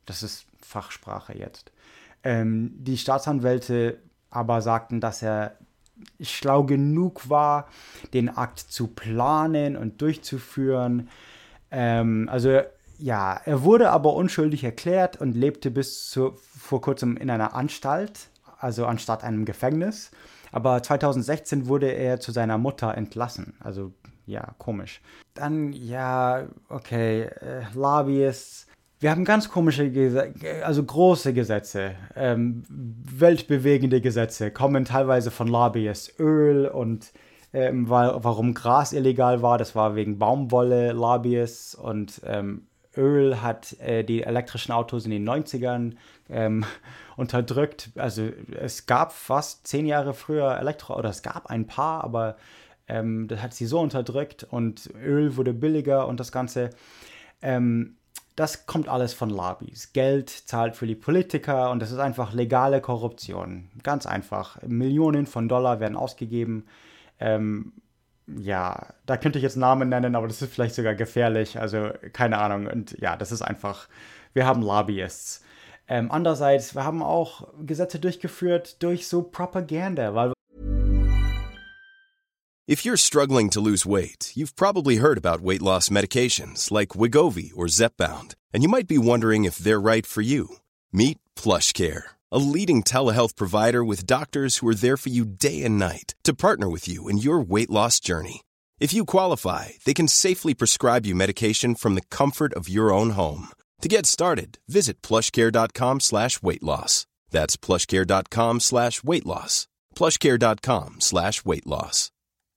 Das ist Fachsprache jetzt. Ähm, die Staatsanwälte aber sagten, dass er schlau genug war, den Akt zu planen und durchzuführen. Ähm, also ja, er wurde aber unschuldig erklärt und lebte bis zu, vor kurzem in einer Anstalt, also anstatt einem Gefängnis. Aber zweitausendsechzehn wurde er zu seiner Mutter entlassen. Also ja, komisch. Dann, ja, okay, äh, Lobbyists. Wir haben ganz komische, Gese- also große Gesetze, ähm, weltbewegende Gesetze, kommen teilweise von Lobbyists. Öl und ähm, weil, warum Gras illegal war, das war wegen Baumwolle, Lobbyists und ähm, Öl hat äh, die elektrischen Autos in den neunzigern ähm, unterdrückt. Also es gab fast zehn Jahre früher Elektro, oder es gab ein paar, aber ähm, das hat sie so unterdrückt und Öl wurde billiger und das Ganze. Ähm, das kommt alles von Lobbys. Geld zahlt für die Politiker und das ist einfach legale Korruption. Ganz einfach. Millionen von Dollar werden ausgegeben. Ähm, ja, da könnte ich jetzt Namen nennen, aber das ist vielleicht sogar gefährlich. Also keine Ahnung. Und ja, das ist einfach, wir haben Lobbyists. Ähm, andererseits, wir haben auch Gesetze durchgeführt durch so Propaganda, weil If you're struggling to lose weight, you've probably heard about weight loss medications like Wegovy or Zepbound, and you might be wondering if they're right for you. Meet PlushCare, a leading telehealth provider with doctors who are there for you day and night to partner with you in your weight loss journey. If you qualify, they can safely prescribe you medication from the comfort of your own home. To get started, visit plushcare.com slash weight loss. That's plushcare.com slash weight loss. plushcare.com slash weight loss.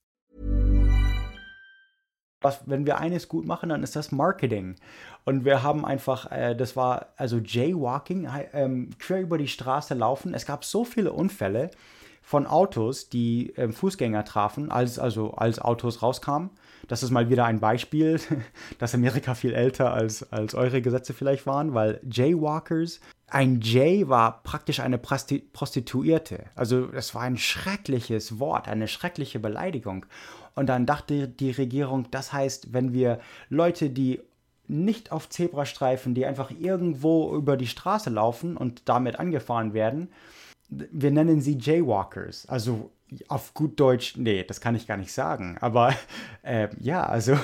Was, wenn wir eines gut machen, dann ist das Marketing. Und wir haben einfach, äh, das war also Jaywalking, ähm, quer über die Straße laufen. Es gab so viele Unfälle von Autos, die ähm, Fußgänger trafen, als, also als Autos rauskamen. Das ist mal wieder ein Beispiel, dass Amerika viel älter als, als eure Gesetze vielleicht waren, weil Jaywalkers, ein Jay war praktisch eine Prosti- Prostituierte. Also das war ein schreckliches Wort, eine schreckliche Beleidigung. Und dann dachte die Regierung, das heißt, wenn wir Leute, die nicht auf Zebrastreifen, die einfach irgendwo über die Straße laufen und damit angefahren werden, wir nennen sie Jaywalkers. Also auf gut Deutsch, nee, das kann ich gar nicht sagen. Aber äh, ja, also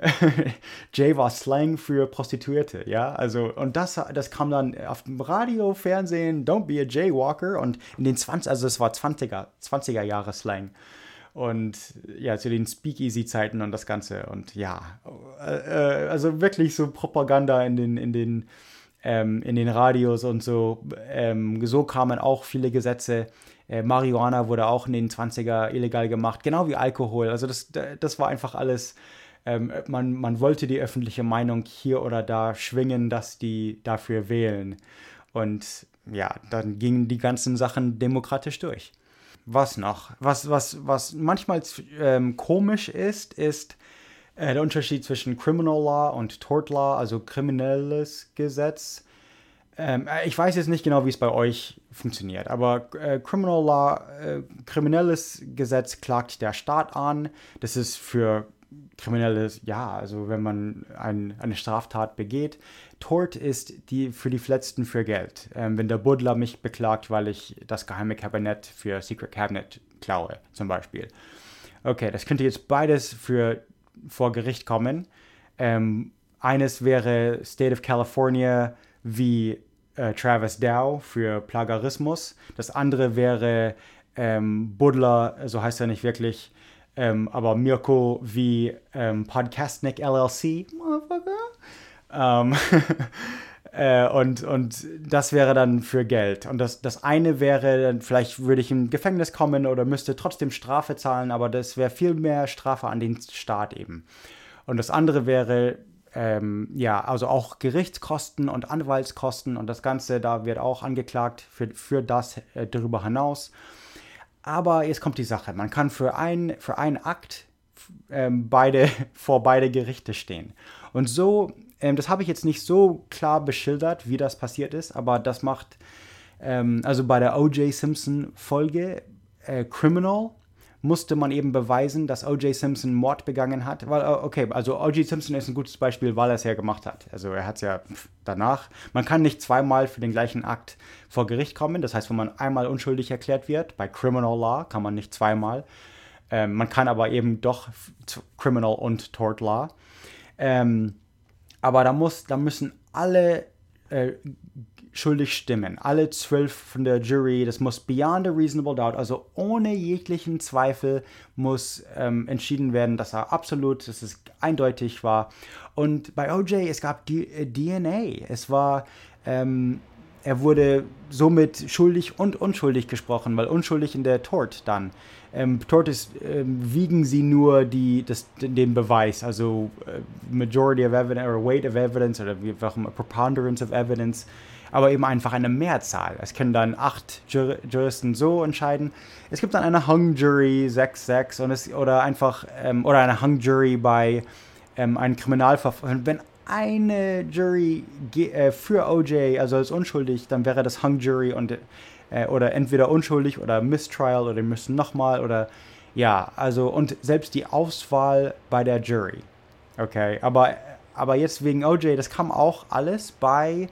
Jay war Slang für Prostituierte, ja. Also und das, das kam dann auf dem Radio, Fernsehen, don't be a Jaywalker. Und in den zwanziger, also es war zwanziger Jahre Slang. Und ja, zu den Speakeasy-Zeiten und das Ganze. Und ja, äh, also wirklich so Propaganda in den, in den, ähm, in den Radios und so. Ähm, so kamen auch viele Gesetze. Äh, Marihuana wurde auch in den zwanziger illegal gemacht, genau wie Alkohol. Also das, das war einfach alles, ähm, man, man wollte die öffentliche Meinung hier oder da schwingen, dass die dafür wählen. Und ja, dann gingen die ganzen Sachen demokratisch durch. Was noch? Was, was, was manchmal ähm, komisch ist, ist äh, der Unterschied zwischen Criminal Law und Tort Law, also kriminelles Gesetz. Ähm, ich weiß jetzt nicht genau, wie es bei euch funktioniert, aber äh, Criminal Law, äh, kriminelles Gesetz klagt der Staat an. Das ist für kriminelles, ja, also wenn man ein, eine Straftat begeht. Tort ist die für die Verletzten für Geld. Ähm, wenn der Buddler mich beklagt, weil ich das geheime Kabinett für Secret Cabinet klaue, zum Beispiel. Okay, das könnte jetzt beides für vor Gericht kommen. Ähm, eines wäre State of California wie äh, Travis Dow für Plagiarismus. Das andere wäre ähm, Buddler, so heißt er nicht wirklich, ähm, aber Mirko wie ähm, Podcastnik L L C. Motherfucker. Ähm, äh, und, und das wäre dann für Geld. Und das, das eine wäre, vielleicht würde ich im Gefängnis kommen oder müsste trotzdem Strafe zahlen, aber das wäre viel mehr Strafe an den Staat eben. Und das andere wäre, ähm, ja, also auch Gerichtskosten und Anwaltskosten und das Ganze, da wird auch angeklagt für, für das äh, darüber hinaus. Aber jetzt kommt die Sache, man kann für, ein, für einen Akt ähm, beide, vor beide Gerichte stehen. Und so, ähm, das habe ich jetzt nicht so klar beschildert, wie das passiert ist, aber das macht, ähm, also bei der O J Simpson Folge äh, Criminal, musste man eben beweisen, dass O J. Simpson Mord begangen hat. Weil, okay, also O J. Simpson ist ein gutes Beispiel, weil er es ja gemacht hat. Also er hat es ja danach. Man kann nicht zweimal für den gleichen Akt vor Gericht kommen. Das heißt, wenn man einmal unschuldig erklärt wird, bei Criminal Law kann man nicht zweimal. Ähm, man kann aber eben doch Criminal und Tort Law. Ähm, aber da, muss, da müssen alle äh, schuldig stimmen. Alle zwölf von der Jury, das muss beyond a reasonable doubt, also ohne jeglichen Zweifel muss ähm, entschieden werden, dass er absolut, dass es eindeutig war. Und bei O J, es gab D N A. Es war, ähm, er wurde somit schuldig und unschuldig gesprochen, weil unschuldig in der Tort dann. Ähm, Tort ist, ähm, wiegen sie nur die, das, den Beweis, also äh, Majority of Evidence oder Weight of Evidence oder wie auch immer, Preponderance of Evidence, aber eben einfach eine Mehrzahl. Es können dann acht Jur- Juristen so entscheiden. Es gibt dann eine Hung Jury sechs sechs und es, oder einfach ähm, oder eine Hung Jury bei ähm, einem Kriminalverfahren. Wenn eine Jury ge- äh, für O J, also als unschuldig, dann wäre das Hung Jury und äh, oder entweder unschuldig oder Mistrial oder müssen nochmal oder ja, also und selbst die Auswahl bei der Jury. Okay, aber, aber jetzt wegen O J, das kam auch alles bei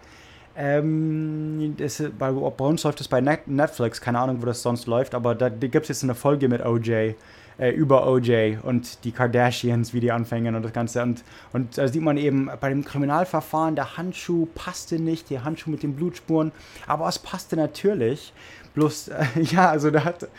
Ähm, das, bei, bei uns läuft das bei Netflix, keine Ahnung, wo das sonst läuft, aber da, da gibt es jetzt eine Folge mit O J, äh, über O J und die Kardashians, wie die anfangen und das Ganze. Und, und da sieht man eben bei dem Kriminalverfahren, der Handschuh passte nicht, der Handschuh mit den Blutspuren, aber es passte natürlich. Bloß, äh, ja, also da hat,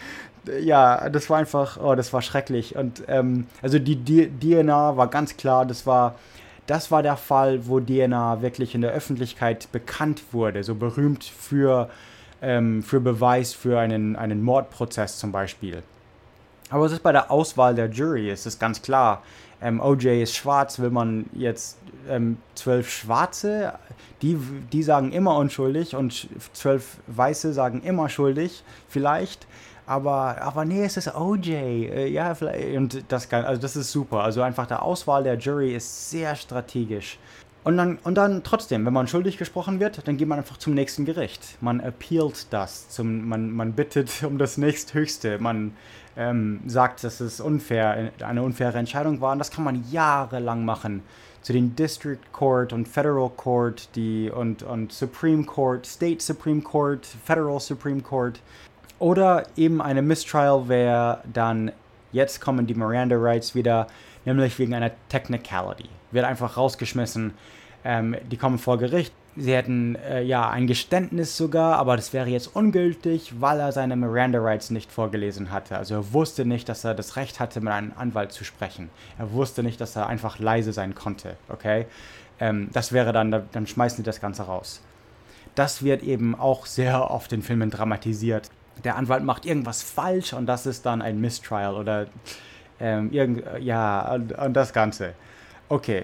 ja, das war einfach, oh, das war schrecklich. Und ähm, also die D- DNA war ganz klar, das war Das war der Fall, wo D N A wirklich in der Öffentlichkeit bekannt wurde, so berühmt für, ähm, für Beweis für einen, einen Mordprozess zum Beispiel. Aber es ist bei der Auswahl der Jury, es ist ganz klar, ähm, O J ist schwarz, will man jetzt ähm, zwölf Schwarze, die, die sagen immer unschuldig und zwölf Weiße sagen immer schuldig, vielleicht. Aber, aber nee, es ist O J. Äh, ja, vielleicht. Und das kann, also das ist super. Also einfach die Auswahl der Jury ist sehr strategisch. Und dann, und dann trotzdem, wenn man schuldig gesprochen wird, dann geht man einfach zum nächsten Gericht. Man appealt das. Zum, man, man bittet um das nächsthöchste. Man ähm, sagt, dass es unfair, eine unfaire Entscheidung war. Und das kann man jahrelang machen. Zu den District Court und Federal Court die, und, und Supreme Court, State Supreme Court, Federal Supreme Court. Oder eben eine Mistrial wäre dann, jetzt kommen die Miranda Rights wieder, nämlich wegen einer Technicality. Wird einfach rausgeschmissen, ähm, die kommen vor Gericht. Sie hätten äh, ja ein Geständnis sogar, aber das wäre jetzt ungültig, weil er seine Miranda Rights nicht vorgelesen hatte. Also er wusste nicht, dass er das Recht hatte, mit einem Anwalt zu sprechen. Er wusste nicht, dass er einfach leise sein konnte, okay? Ähm, das wäre dann, dann schmeißen sie das Ganze raus. Das wird eben auch sehr oft in Filmen dramatisiert. Der Anwalt macht irgendwas falsch und das ist dann ein Mistrial oder ähm, irgend, ja, und, und das Ganze. Okay.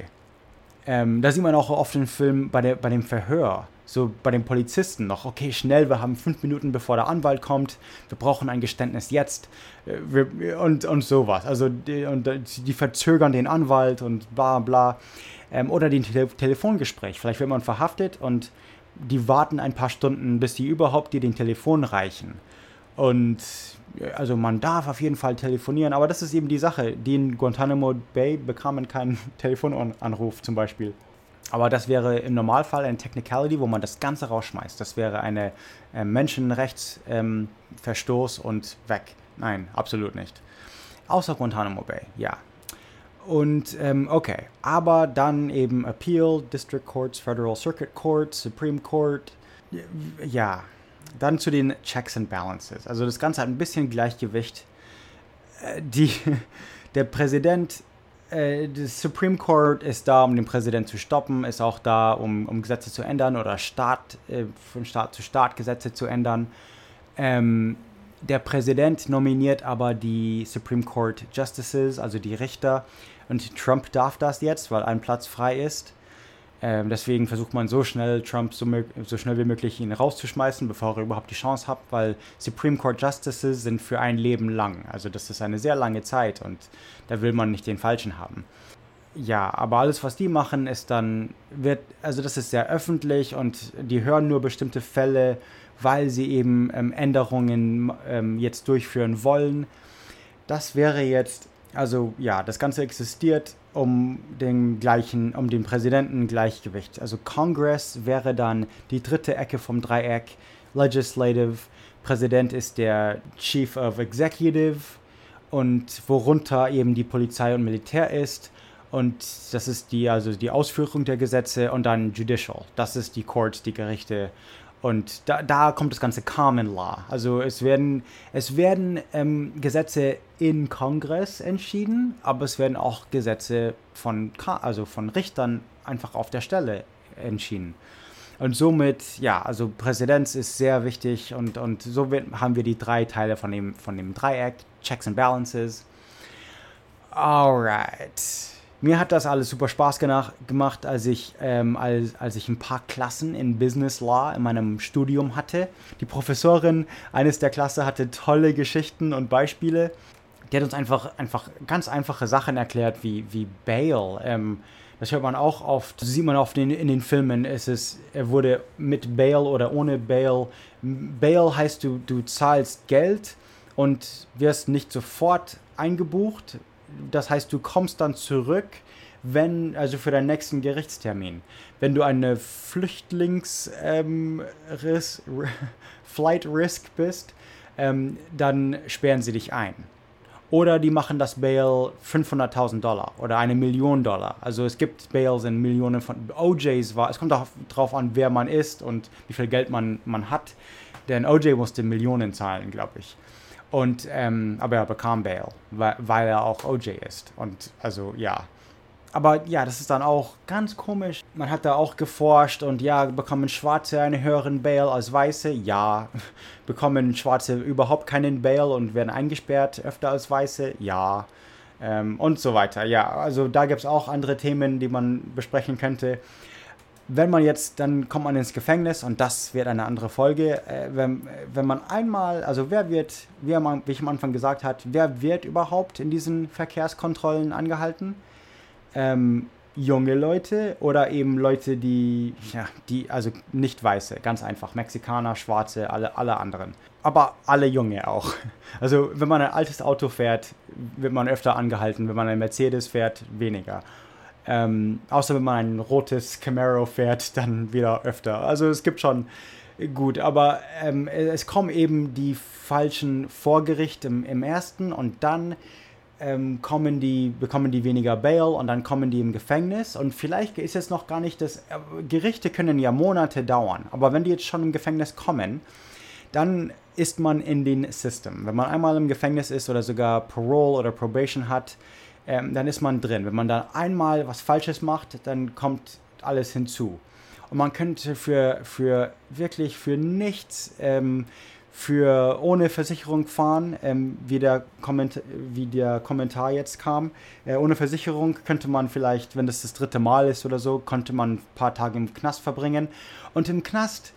Ähm, da sieht man auch oft im Film bei, der, bei dem Verhör, so bei den Polizisten noch, okay, schnell, wir haben fünf Minuten, bevor der Anwalt kommt, wir brauchen ein Geständnis jetzt äh, wir, und, und sowas. Also die, und die verzögern den Anwalt und bla bla. Ähm, oder den Tele- Telefongespräch, vielleicht wird man verhaftet und die warten ein paar Stunden, bis die überhaupt dir den Telefon reichen. Und also man darf auf jeden Fall telefonieren, aber das ist eben die Sache. Die in Guantanamo Bay bekamen keinen Telefonanruf zum Beispiel. Aber das wäre im Normalfall eine Technicality, wo man das Ganze rausschmeißt. Das wäre eine äh, Menschenrechtsverstoß ähm, und weg. Nein, absolut nicht. Außer Guantanamo Bay, ja. Und ähm, okay, aber dann eben Appeal, District Courts, Federal Circuit Court, Supreme Court, ja. Dann zu den Checks and Balances. Also das Ganze hat ein bisschen Gleichgewicht. Äh, die, der Präsident, äh, das Supreme Court ist da, um den Präsidenten zu stoppen, ist auch da, um, um Gesetze zu ändern oder Staat, äh, von Staat zu Staat Gesetze zu ändern. Ähm, der Präsident nominiert aber die Supreme Court Justices, also die Richter. Und Trump darf das jetzt, weil ein Platz frei ist. Ähm, deswegen versucht man so schnell, Trump so, mö- so schnell wie möglich ihn rauszuschmeißen, bevor er überhaupt die Chance hat, weil Supreme Court Justices sind für ein Leben lang. Also das ist eine sehr lange Zeit und da will man nicht den Falschen haben. Ja, aber alles, was die machen, ist dann, wird, also das ist sehr öffentlich und die hören nur bestimmte Fälle, weil sie eben ähm, Änderungen ähm, jetzt durchführen wollen. das wäre jetzt, also ja, das Ganze existiert um den gleichen, um den Präsidenten Gleichgewicht. Also Congress wäre dann die dritte Ecke vom Dreieck. Legislative, Präsident ist der Chief of Executive und worunter eben die Polizei und Militär ist. Und das ist die, also die Ausführung der Gesetze und dann Judicial. Das ist die Courts, die Gerichte. Und da, da kommt das ganze Common Law. Also es werden, es werden ähm, Gesetze in Kongress entschieden, aber es werden auch Gesetze von, also von Richtern einfach auf der Stelle entschieden. Und somit, ja, also Präsidenz ist sehr wichtig und, und so wird, haben wir die drei Teile von dem, von dem Dreieck, Checks and Balances. Alright. Mir hat das alles super Spaß gemacht, als ich, ähm, als, als ich ein paar Klassen in Business Law in meinem Studium hatte. Die Professorin eines der Klasse hatte tolle Geschichten und Beispiele. Die hat uns einfach, einfach ganz einfache Sachen erklärt, wie, wie Bail. Ähm, das hört man auch oft, das sieht man oft in, in den Filmen. Es ist, er wurde mit Bail oder ohne Bail. Bail heißt, du, du zahlst Geld und wirst nicht sofort eingebucht. Das heißt, du kommst dann zurück, wenn, also für deinen nächsten Gerichtstermin. Wenn du eine Flüchtlings ähm, Ris- Flight Risk bist, ähm, dann sperren sie dich ein. Oder die machen das Bail fünfhunderttausend Dollar oder eine Million Dollar. Also es gibt Bails in Millionen von O Js. War, es kommt auch drauf an, wer man ist und wie viel Geld man, man hat. Denn O J musste Millionen zahlen, glaube ich. Und, ähm, aber er bekam Bail, weil, weil er auch O J ist. Und also, ja. Aber ja, das ist dann auch ganz komisch. Man hat da auch geforscht und ja, bekommen Schwarze einen höheren Bail als Weiße? Ja. Bekommen Schwarze überhaupt keinen Bail und werden eingesperrt öfter als Weiße? Ja. Ähm, und so weiter. Ja, also da gibt es auch andere Themen, die man besprechen könnte. Wenn man jetzt, dann kommt man ins Gefängnis und das wird eine andere Folge. Äh, wenn, wenn man einmal, also wer wird, wie, man, wie ich am Anfang gesagt habe, wer wird überhaupt in diesen Verkehrskontrollen angehalten? Ähm, junge Leute oder eben Leute, die, ja, die, also nicht Weiße, ganz einfach, Mexikaner, Schwarze, alle, alle anderen. Aber alle Junge auch. Also wenn man ein altes Auto fährt, wird man öfter angehalten, wenn man ein Mercedes fährt, weniger. Ähm, außer wenn man ein rotes Camaro fährt, dann wieder öfter. Also es gibt schon gut, aber ähm, es kommen eben die falschen vor Gericht im, im ersten und dann ähm, kommen die, bekommen die weniger Bail und dann kommen die im Gefängnis und vielleicht ist es noch gar nicht das, äh, Gerichte können ja Monate dauern, aber wenn die jetzt schon im Gefängnis kommen, dann ist man in den System. Wenn man einmal im Gefängnis ist oder sogar Parole oder Probation hat, Ähm, dann ist man drin. Wenn man dann einmal was Falsches macht, dann kommt alles hinzu. Und man könnte für, für wirklich für nichts, ähm, für ohne Versicherung fahren, ähm, wie, der Komment- wie der Kommentar jetzt kam. Äh, ohne Versicherung könnte man vielleicht, wenn das das dritte Mal ist oder so, könnte man ein paar Tage im Knast verbringen. Und im Knast,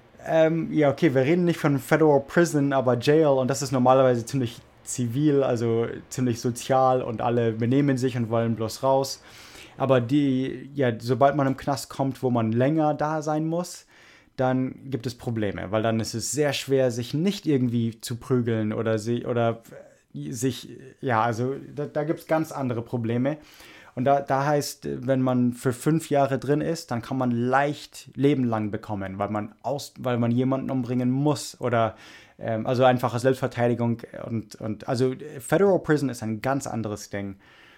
ähm, ja okay, wir reden nicht von Federal Prison, aber Jail und das ist normalerweise ziemlich zivil, also ziemlich sozial und alle benehmen sich und wollen bloß raus. Aber die, ja, sobald man im Knast kommt, wo man länger da sein muss, dann gibt es Probleme, weil dann ist es sehr schwer, sich nicht irgendwie zu prügeln oder, sie, oder sich, ja, also da, da gibt es ganz andere Probleme. Und da, da heißt, wenn man für fünf Jahre drin ist, dann kann man leicht lebenlang bekommen, weil man, aus, weil man jemanden umbringen muss oder ähm, also einfache Selbstverteidigung. Und, und also Federal Prison ist ein ganz anderes Ding.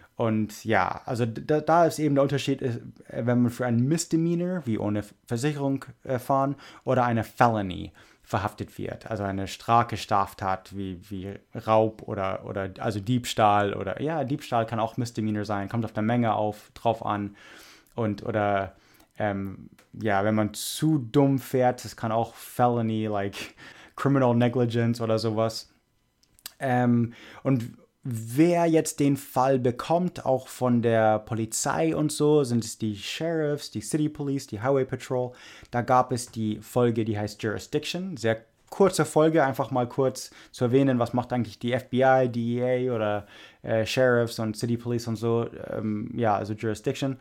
Und ja, also da, da ist eben der Unterschied, wenn man für einen Misdemeanor, wie ohne Versicherung äh, fahren, oder eine Felony verhaftet wird. Also eine starke Straftat wie, wie Raub oder, oder also Diebstahl oder ja, Diebstahl kann auch Misdemeanor sein, kommt auf der Menge auf, drauf an. Und oder ähm, ja, wenn man zu dumm fährt, das kann auch Felony, like Criminal Negligence oder sowas. Ähm, und wer jetzt den Fall bekommt, auch von der Polizei und so, sind es die Sheriffs, die City Police, die Highway Patrol. Da gab es die Folge, die heißt Jurisdiction. Sehr kurze Folge, einfach mal kurz zu erwähnen, was macht eigentlich die F B I, D E A oder äh, Sheriffs und City Police und so. Ähm, ja, also Jurisdiction.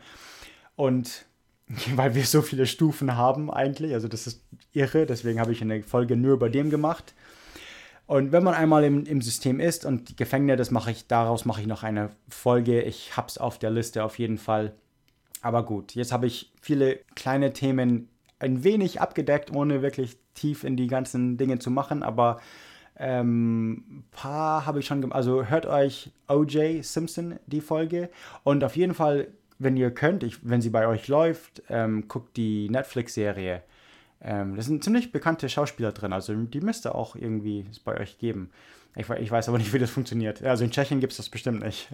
Und weil wir so viele Stufen haben eigentlich, also das ist irre, deswegen habe ich eine Folge nur über dem gemacht. Und wenn man einmal im, im System ist und die Gefängnisse, das mache ich, daraus mache ich noch eine Folge. Ich hab's auf der Liste auf jeden Fall. Aber gut, jetzt habe ich viele kleine Themen ein wenig abgedeckt, ohne wirklich tief in die ganzen Dinge zu machen. Aber ähm, ein paar habe ich schon gemacht. Also hört euch O J Simpson die Folge. Und auf jeden Fall, wenn ihr könnt, ich, wenn sie bei euch läuft, ähm, guckt die Netflix-Serie. Ähm, da sind ziemlich bekannte Schauspieler drin, also die müsste auch irgendwie es bei euch geben. Ich, ich weiß aber nicht, wie das funktioniert. Also in Tschechien gibt es das bestimmt nicht.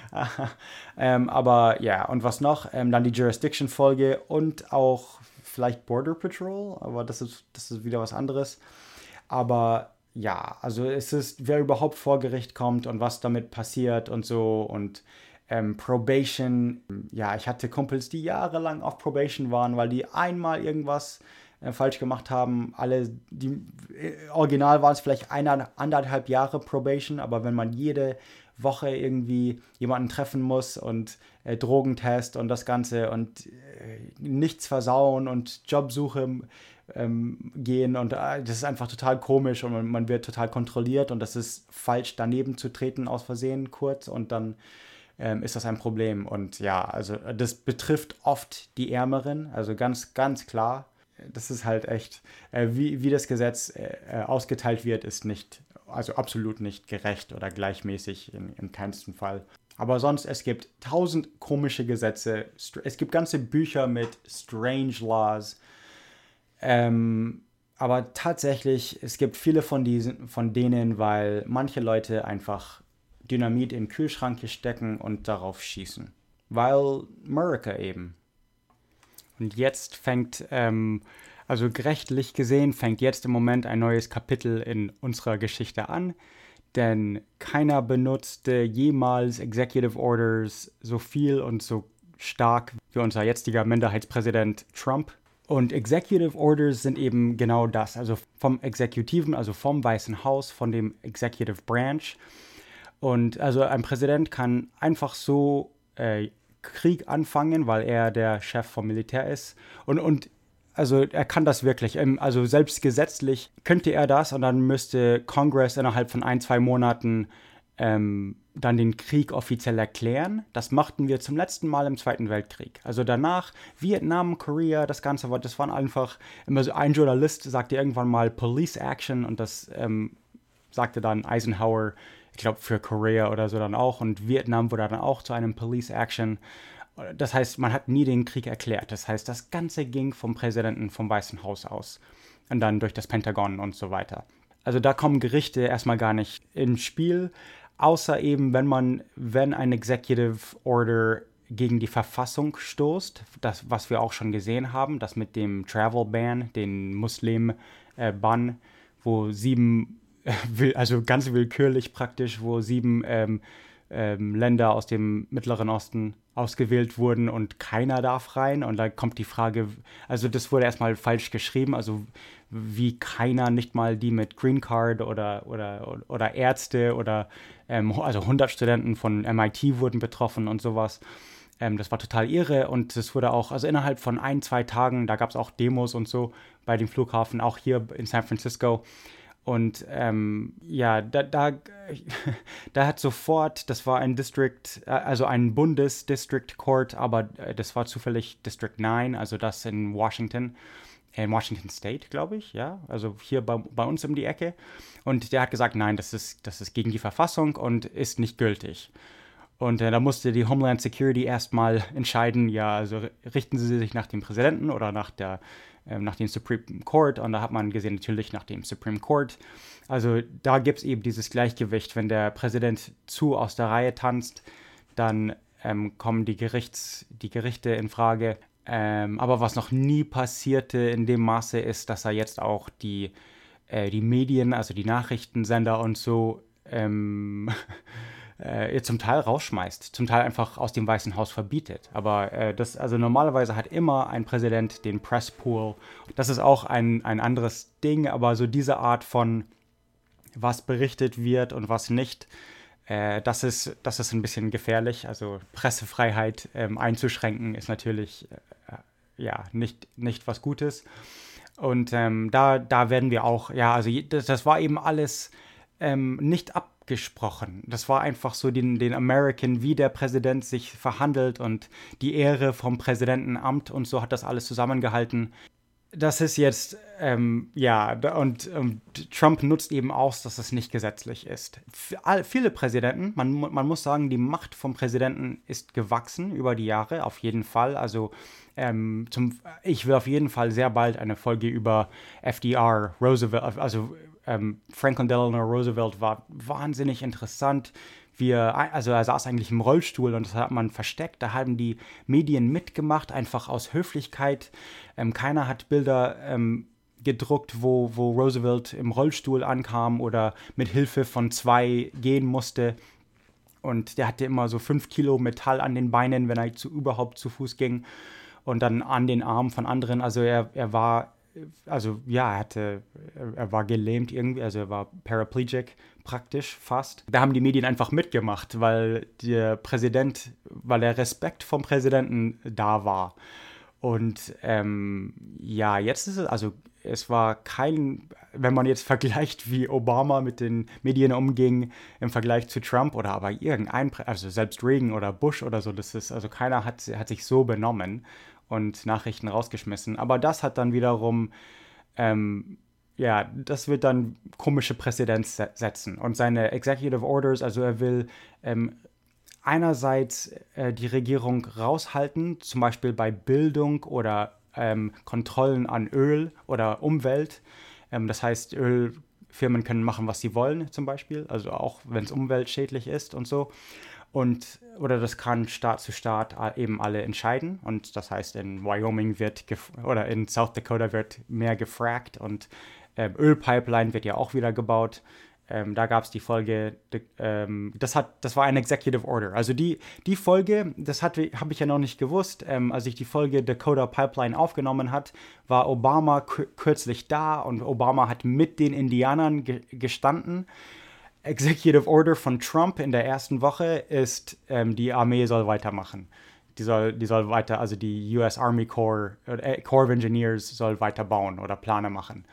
ähm, aber ja, und was noch? Ähm, dann die Jurisdiction-Folge und auch vielleicht Border Patrol, aber das ist, das ist wieder was anderes. Aber ja, also es ist, wer überhaupt vor Gericht kommt und was damit passiert und so und ähm, Probation. Ja, ich hatte Kumpels, die jahrelang auf Probation waren, weil die einmal irgendwas falsch gemacht haben. Alle, die original waren es vielleicht eine, anderthalb Jahre Probation, aber wenn man jede Woche irgendwie jemanden treffen muss und äh, Drogentest und das Ganze und äh, nichts versauen und Jobsuche ähm, gehen und äh, das ist einfach total komisch und man, man wird total kontrolliert und das ist falsch daneben zu treten aus Versehen kurz und dann ähm, ist das ein Problem und ja, also das betrifft oft die Ärmeren, also ganz, ganz klar. Das ist halt echt, äh, wie, wie das Gesetz äh, ausgeteilt wird, ist nicht, also absolut nicht gerecht oder gleichmäßig in, in keinsten Fall. Aber sonst, es gibt tausend komische Gesetze. Es gibt ganze Bücher mit Strange Laws. Ähm, aber tatsächlich, es gibt viele von, diesen, von denen, weil manche Leute einfach Dynamit in Kühlschränke stecken und darauf schießen. Weil America eben. Und jetzt fängt, ähm, also rechtlich gesehen, fängt jetzt im Moment ein neues Kapitel in unserer Geschichte an, denn keiner benutzte jemals Executive Orders so viel und so stark wie unser jetziger Minderheitspräsident Trump. Und Executive Orders sind eben genau das, also vom Exekutiven, also vom Weißen Haus, von dem Executive Branch. Und also ein Präsident kann einfach so äh, Krieg anfangen, weil er der Chef vom Militär ist. Und, und also er kann das wirklich. Also selbst gesetzlich könnte er das und dann müsste Congress innerhalb von ein, zwei Monaten ähm, dann den Krieg offiziell erklären. Das machten wir zum letzten Mal im Zweiten Weltkrieg. Also danach Vietnam, Korea, das Ganze, das waren einfach immer so, ein Journalist sagte irgendwann mal Police Action und das ähm, sagte dann Eisenhower, ich glaube für Korea oder so dann auch und Vietnam wurde dann auch zu einem Police Action. Das heißt, man hat nie den Krieg erklärt. Das heißt, das Ganze ging vom Präsidenten vom Weißen Haus aus und dann durch das Pentagon und so weiter. Also da kommen Gerichte erstmal gar nicht ins Spiel, außer eben, wenn man, wenn ein Executive Order gegen die Verfassung stoßt, das, was wir auch schon gesehen haben, das mit dem Travel Ban, den Muslim-Ban, wo sieben also ganz willkürlich praktisch, wo sieben ähm, ähm, Länder aus dem Mittleren Osten ausgewählt wurden und keiner darf rein. Und da kommt die Frage, also das wurde erstmal falsch geschrieben, also wie keiner, nicht mal die mit Green Card oder, oder, oder Ärzte oder ähm, also hundert Studenten von M I T wurden betroffen und sowas. Ähm, das war total irre und es wurde auch, also innerhalb von ein, zwei Tagen, da gab es auch Demos und so bei dem Flughafen, auch hier in San Francisco. Und ähm, ja, da, da, da hat sofort, das war ein District, also ein Bundesdistrict Court, aber das war zufällig District neun, also das in Washington, in Washington State, glaube ich, ja, also hier bei, bei uns um die Ecke. Und der hat gesagt, nein, das ist, das ist gegen die Verfassung und ist nicht gültig. Und äh, da musste die Homeland Security erstmal entscheiden, ja, also richten sie sich nach dem Präsidenten oder nach der nach dem Supreme Court und da hat man gesehen, natürlich nach dem Supreme Court. Also da gibt es eben dieses Gleichgewicht, wenn der Präsident zu aus der Reihe tanzt, dann ähm, kommen die, Gerichts, die Gerichte in Frage. Ähm, aber was noch nie passierte in dem Maße ist, dass er jetzt auch die, äh, die Medien, also die Nachrichtensender und so ähm, äh, zum Teil rausschmeißt, zum Teil einfach aus dem Weißen Haus verbietet. Aber äh, das, also normalerweise hat immer ein Präsident den Presspool. Das ist auch ein, ein anderes Ding, aber so diese Art von was berichtet wird und was nicht, äh, das ist, das ist ein bisschen gefährlich. Also Pressefreiheit ähm, einzuschränken ist natürlich äh, ja nicht, nicht was Gutes. Und ähm, da, da werden wir auch, ja, also das, das war eben alles ähm, nicht abgesprochen. Das war einfach so den, den American, wie der Präsident sich verhandelt und die Ehre vom Präsidentenamt und so hat das alles zusammengehalten. Das ist jetzt, ähm, ja, und, und Trump nutzt eben aus, dass es nicht gesetzlich ist. F- viele Präsidenten, man, man muss sagen, die Macht vom Präsidenten ist gewachsen über die Jahre, auf jeden Fall. Also ähm, zum, ich will auf jeden Fall sehr bald eine Folge über F D R, Roosevelt, also ähm, Franklin Delano Roosevelt war wahnsinnig interessant. Wir, also er saß eigentlich im Rollstuhl und das hat man versteckt. Da haben die Medien mitgemacht, einfach aus Höflichkeit. Ähm, keiner hat Bilder ähm, gedruckt, wo, wo Roosevelt im Rollstuhl ankam oder mit Hilfe von zwei gehen musste. Und der hatte immer so fünf Kilo Metall an den Beinen, wenn er zu, überhaupt zu Fuß ging. Und dann an den Armen von anderen. Also er, er war, also ja, er hatte, er war gelähmt irgendwie, also er war paraplegic praktisch fast. Da haben die Medien einfach mitgemacht, weil der Präsident, weil der Respekt vom Präsidenten da war. Und ähm, ja, jetzt ist es, also es war kein, wenn man jetzt vergleicht, wie Obama mit den Medien umging im Vergleich zu Trump oder aber irgendein, also selbst Reagan oder Bush oder so, das ist, also keiner hat, hat sich so benommen und Nachrichten rausgeschmissen. Aber das hat dann wiederum, ähm, ja, das wird dann komische Präzedenz setzen. Und seine Executive Orders, also er will ähm, einerseits äh, die Regierung raushalten, zum Beispiel bei Bildung oder ähm, Kontrollen an Öl oder Umwelt. Ähm, das heißt, Ölfirmen können machen, was sie wollen, zum Beispiel, also auch wenn es umweltschädlich ist und so. Und, oder das kann Staat zu Staat eben alle entscheiden. Und das heißt, in Wyoming wird, gef- oder in South Dakota wird mehr gefrackt und ähm, Ölpipeline wird ja auch wieder gebaut. Ähm, da gab es die Folge, die, ähm, das, hat, das war ein Executive Order. Also die, die Folge, das habe ich ja noch nicht gewusst, ähm, als ich die Folge Dakota Pipeline aufgenommen hat, war Obama k- kürzlich da und Obama hat mit den Indianern ge- gestanden. Executive Order von Trump in der ersten Woche ist, ähm, die Armee soll weitermachen. Die soll, die soll weiter, also die U S Army Corps, äh, Corps of Engineers soll weiter bauen oder Pläne machen.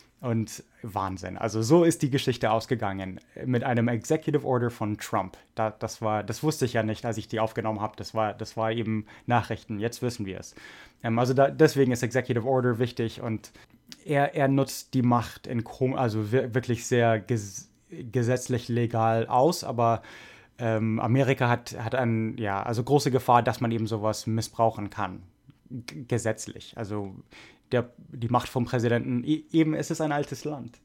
Und Wahnsinn. Also so ist die Geschichte ausgegangen. Mit einem Executive Order von Trump. Da, das war, das wusste ich ja nicht, als ich die aufgenommen habe. Das war, das war eben Nachrichten. Jetzt wissen wir es. Ähm, also da, deswegen ist Executive Order wichtig und er, er nutzt die Macht in, also wirklich sehr ges gesetzlich legal aus, aber ähm, Amerika hat, hat ein, ja, also große Gefahr, dass man eben sowas missbrauchen kann. G gesetzlich. Also Der, die Macht vom Präsidenten, eben es ist ein altes Land.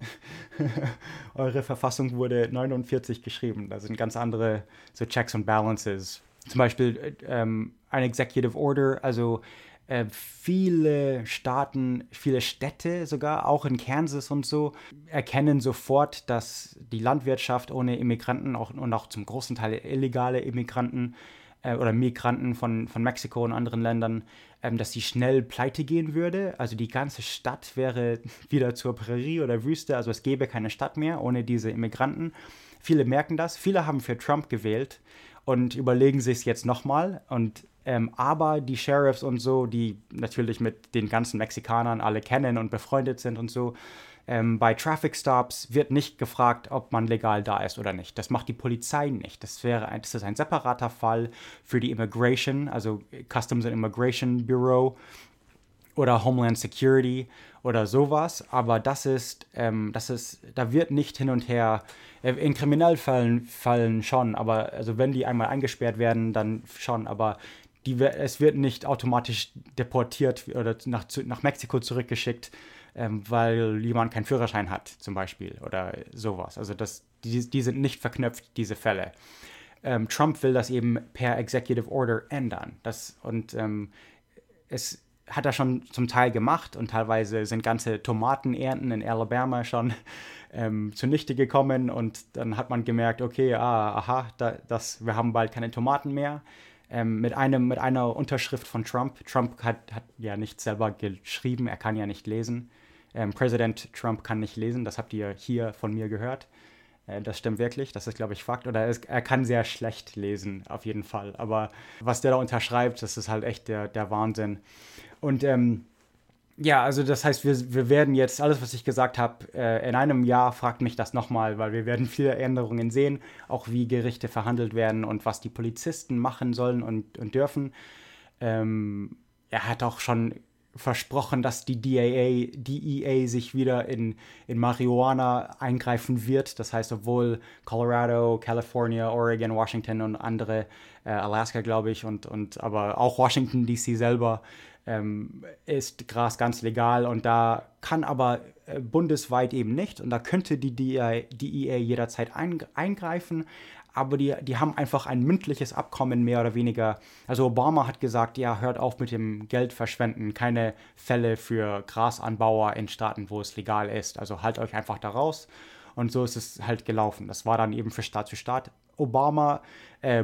Eure Verfassung wurde neunundvierzig geschrieben, da sind ganz andere so Checks and Balances. Zum Beispiel ähm, ein Executive Order, also äh, viele Staaten, viele Städte sogar, auch in Kansas und so, erkennen sofort, dass die Landwirtschaft ohne Immigranten auch, und auch zum großen Teil illegale Immigranten äh, oder Migranten von, von Mexiko und anderen Ländern, ähm, dass sie schnell pleite gehen würde. Also die ganze Stadt wäre wieder zur Prärie oder Wüste, also es gäbe keine Stadt mehr ohne diese Immigranten. Viele merken das, viele haben für Trump gewählt und überlegen sich es jetzt nochmal. Und ähm, aber die Sheriffs und so, die natürlich mit den ganzen Mexikanern alle kennen und befreundet sind und so, Ähm, bei Traffic Stops wird nicht gefragt, ob man legal da ist oder nicht. Das macht die Polizei nicht. Das wäre ein, das ist ein separater Fall für die Immigration, also Customs and Immigration Bureau oder Homeland Security oder sowas. Aber das ist, ähm, das ist, da wird nicht hin und her, äh, in Kriminalfällen Fällen schon, aber also wenn die einmal eingesperrt werden, dann schon, aber die, es wird nicht automatisch deportiert oder nach, nach Mexiko zurückgeschickt, ähm, weil jemand keinen Führerschein hat, zum Beispiel, oder sowas. Also das, die, die sind nicht verknüpft, diese Fälle. Ähm, Trump will das eben per Executive Order ändern. Das, und ähm, es hat er schon zum Teil gemacht und teilweise sind ganze Tomatenernten in Alabama schon ähm, zunichte gekommen und dann hat man gemerkt, okay, ah, aha, da, das, wir haben bald keine Tomaten mehr. Ähm, mit, einem, mit einer Unterschrift von Trump. Trump hat, hat ja nicht selber geschrieben, er kann ja nicht lesen. Ähm, Präsident Trump kann nicht lesen, das habt ihr hier von mir gehört. Äh, das stimmt wirklich, das ist, glaube ich, Fakt. Oder es, er kann sehr schlecht lesen, auf jeden Fall. Aber was der da unterschreibt, das ist halt echt der, der Wahnsinn. Und ähm, Ja, also das heißt, wir, wir werden jetzt, alles, was ich gesagt habe, äh, in einem Jahr fragt mich das nochmal, weil wir werden viele Änderungen sehen, auch wie Gerichte verhandelt werden und was die Polizisten machen sollen und, und dürfen. Ähm, er hat auch schon versprochen, dass die D E A, D E A sich wieder in, in Marihuana eingreifen wird. Das heißt, obwohl Colorado, California, Oregon, Washington und andere, äh, Alaska, glaube ich, und, und aber auch Washington D C selber, ähm, ist Gras ganz legal und da kann aber äh, bundesweit eben nicht und da könnte die D E A jederzeit ein, eingreifen, aber die, die haben einfach ein mündliches Abkommen mehr oder weniger. Also Obama hat gesagt, ja, hört auf mit dem Geld verschwenden, keine Fälle für Grasanbauer in Staaten, wo es legal ist. Also halt euch einfach da raus. Und so ist es halt gelaufen. Das war dann eben für Staat zu Staat. Obama, äh,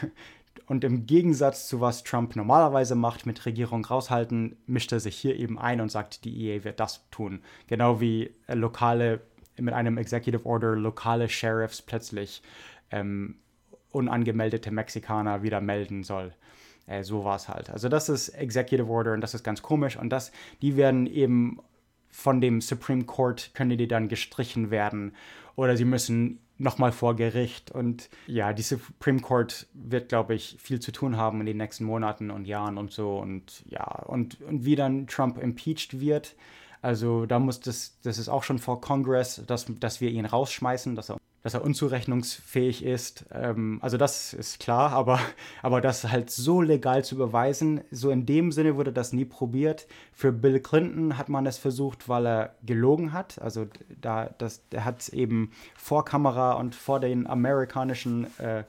und im Gegensatz zu was Trump normalerweise macht, mit Regierung raushalten, mischt er sich hier eben ein und sagt, die E A wird das tun. Genau wie äh, lokale, mit einem Executive Order, lokale Sheriffs plötzlich ähm, unangemeldete Mexikaner wieder melden soll. Äh, so war es halt. Also das ist Executive Order und das ist ganz komisch und das, die werden eben von dem Supreme Court, können die dann gestrichen werden oder sie müssen nochmal vor Gericht und ja, die Supreme Court wird, glaube ich, viel zu tun haben in den nächsten Monaten und Jahren und so und ja, und, und wie dann Trump impeached wird, also da muss das, das ist auch schon vor Congress, dass, dass wir ihn rausschmeißen, dass er dass er unzurechnungsfähig ist. Ähm, also das ist klar, aber, aber das halt so legal zu beweisen, so in dem Sinne wurde das nie probiert. Für Bill Clinton hat man es versucht, weil er gelogen hat. Also da, das, er hat eben vor Kamera und vor den amerikanischen äh,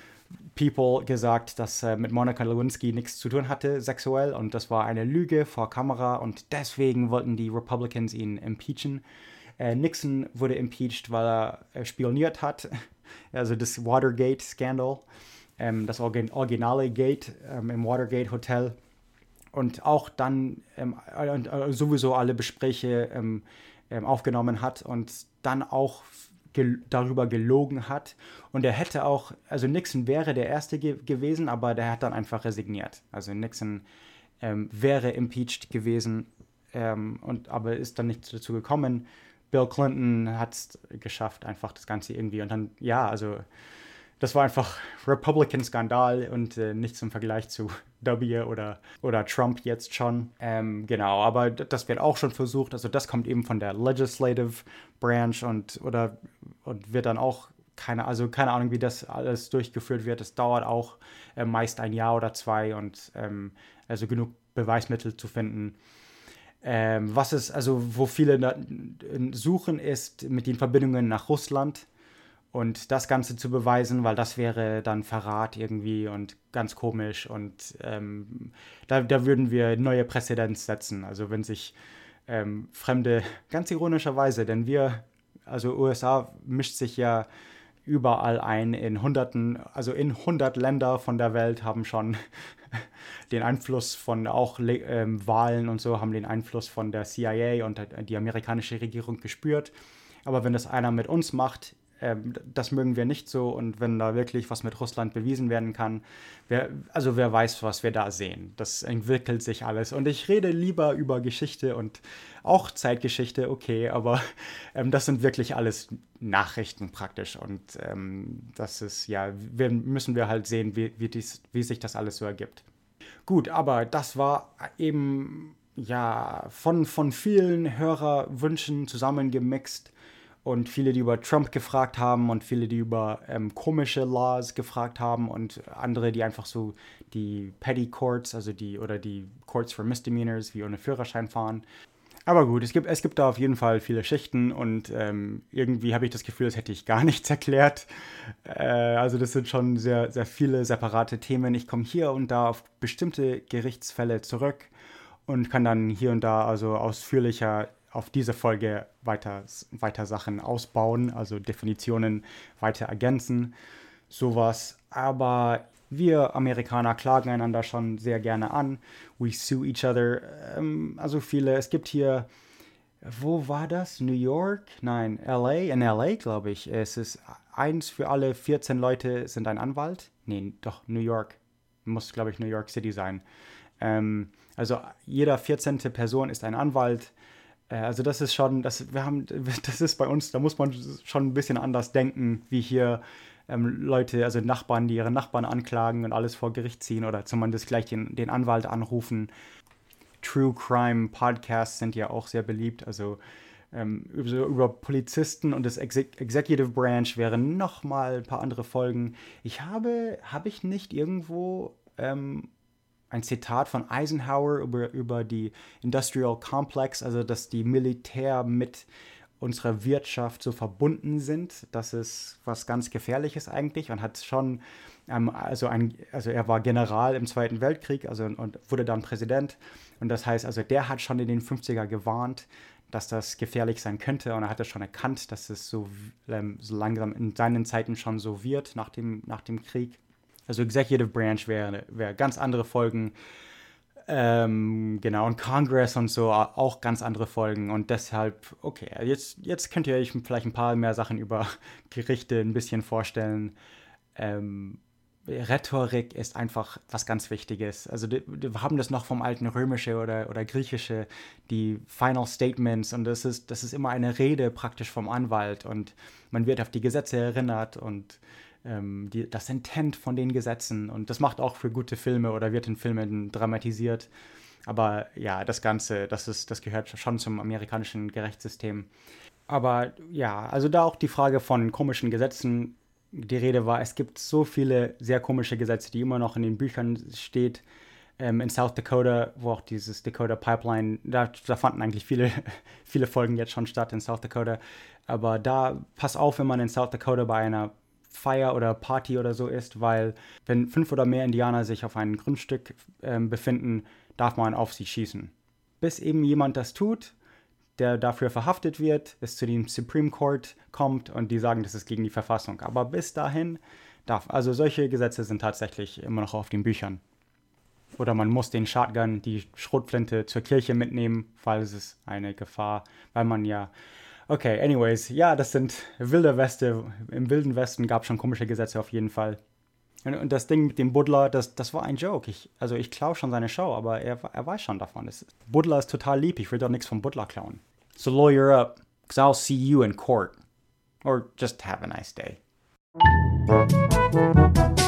People gesagt, dass er mit Monica Lewinsky nichts zu tun hatte, sexuell. Und das war eine Lüge vor Kamera und deswegen wollten die Republicans ihn impeachen. Äh, Nixon wurde impeached, weil er äh, spioniert hat. Also das Watergate-Skandal, ähm, das Organ- originale Gate ähm, im Watergate Hotel. Und auch dann ähm, äh, sowieso alle Gespräche ähm, ähm, aufgenommen hat und dann auch gel- darüber gelogen hat. Und er hätte auch, also Nixon wäre der Erste ge- gewesen, aber der hat dann einfach resigniert. Also Nixon ähm, wäre impeached gewesen, ähm, und, aber ist dann nicht dazu gekommen. Bill Clinton hat es geschafft, einfach das Ganze irgendwie. Und dann, ja, also das war einfach Republican-Skandal und äh, nichts im Vergleich zu W oder, oder Trump jetzt schon. Ähm, genau, aber das wird auch schon versucht. Also das kommt eben von der Legislative Branch und, oder, und wird dann auch, keine, also keine Ahnung, wie das alles durchgeführt wird. Es dauert auch äh, meist ein Jahr oder zwei und ähm, also genug Beweismittel zu finden. Ähm, was es, also wo viele na, suchen, ist mit den Verbindungen nach Russland und das Ganze zu beweisen, weil das wäre dann Verrat irgendwie und ganz komisch und ähm, da, da würden wir neue Präzedenz setzen. Also wenn sich ähm, Fremde, ganz ironischerweise, denn wir, also U S A mischt sich ja überall ein in Hunderten, also in hundert Länder von der Welt haben schon den Einfluss von auch ähm, Wahlen und so, haben den Einfluss von der C I A und die amerikanische Regierung gespürt. Aber wenn das einer mit uns macht, ähm, das mögen wir nicht so. Und wenn da wirklich was mit Russland bewiesen werden kann, wer, also wer weiß, was wir da sehen. Das entwickelt sich alles. Und ich rede lieber über Geschichte und auch Zeitgeschichte, okay, aber ähm, das sind wirklich alles Nachrichten praktisch. Und ähm, das ist, ja, wir, müssen wir halt sehen, wie, wie, dies, wie sich das alles so ergibt. Gut, aber das war eben, ja, von, von vielen Hörerwünschen zusammengemixt und viele, die über Trump gefragt haben und viele, die über ähm, komische Laws gefragt haben und andere, die einfach so die Petty Courts, also die, oder die Courts for Misdemeanors, wie ohne Führerschein fahren. Aber gut, es gibt, es gibt da auf jeden Fall viele Schichten und ähm, irgendwie habe ich das Gefühl, als hätte ich gar nichts erklärt. Äh, also das sind schon sehr, sehr viele separate Themen. Ich komme hier und da auf bestimmte Gerichtsfälle zurück und kann dann hier und da also ausführlicher auf diese Folge weiter, weiter Sachen ausbauen, also Definitionen weiter ergänzen, sowas. Aber wir Amerikaner klagen einander schon sehr gerne an. We sue each other. Ähm, also viele. Es gibt hier, wo war das? New York? Nein, L A. In L A, glaube ich. Es ist eins für alle vierzehn Leute sind ein Anwalt. Nee, doch, New York. Muss, glaube ich, New York City sein. Ähm, Also jeder vierzehnte Person ist ein Anwalt. Äh, also das ist schon, das, wir haben, das ist bei uns, da muss man schon ein bisschen anders denken, wie hier ähm, Leute, also Nachbarn, die ihre Nachbarn anklagen und alles vor Gericht ziehen oder zumindest gleich den, den Anwalt anrufen. True Crime Podcasts sind ja auch sehr beliebt, also ähm, über, über Polizisten und das Exec- Executive Branch wären nochmal ein paar andere Folgen. Ich habe, habe ich nicht irgendwo ähm, ein Zitat von Eisenhower über, über die Industrial Complex, also dass die Militär mit unserer Wirtschaft so verbunden sind. Das ist was ganz Gefährliches eigentlich. Man hat schon, ähm, also, ein, also er war General im Zweiten Weltkrieg, also und wurde dann Präsident. Und das heißt, also der hat schon in den fünfziger gewarnt, dass das gefährlich sein könnte. Und er hat es schon erkannt, dass es so, ähm, so langsam in seinen Zeiten schon so wird nach dem, nach dem Krieg. Also Executive Branch wäre wär ganz andere Folgen. Ähm, genau, und Congress und so auch ganz andere Folgen. Und deshalb, okay, jetzt, jetzt könnt ihr euch vielleicht ein paar mehr Sachen über Gerichte ein bisschen vorstellen. Ähm, Rhetorik ist einfach was ganz Wichtiges. Also die, die, wir haben das noch vom alten Römische oder, oder Griechische, die Final Statements. Und das ist, das ist immer eine Rede praktisch vom Anwalt. Und man wird auf die Gesetze erinnert und ähm, die, das Intent von den Gesetzen. Und das macht auch für gute Filme oder wird in Filmen dramatisiert. Aber ja, das Ganze, das, ist, das gehört schon zum amerikanischen Gerichtssystem. Aber ja, also da auch die Frage von komischen Gesetzen. Die Rede war, es gibt so viele sehr komische Gesetze, die immer noch in den Büchern steht. Ähm, in South Dakota, wo auch dieses Dakota Pipeline, da, da fanden eigentlich viele, viele Folgen jetzt schon statt in South Dakota. Aber da, pass auf, wenn man in South Dakota bei einer Feier oder Party oder so ist, weil wenn fünf oder mehr Indianer sich auf einem Grundstück ähm, befinden, darf man auf sie schießen. Bis eben jemand das tut, der dafür verhaftet wird, es zu dem Supreme Court kommt und die sagen, das ist gegen die Verfassung. Aber bis dahin darf, also solche Gesetze sind tatsächlich immer noch auf den Büchern. Oder man muss den Shotgun, die Schrotflinte zur Kirche mitnehmen, weil es ist eine Gefahr, weil man ja... Okay, anyways, ja, das sind wilde Weste. Im Wilden Westen gab es schon komische Gesetze auf jeden Fall. Und, und das Ding mit dem Buddler, das, das war ein Joke. Ich, also ich klaue schon seine Show, aber er, er weiß schon davon. Das, Buddler ist total lieb, ich will doch nichts vom Buddler klauen. So lawyer up, because I'll see you in court. Or just have a nice day.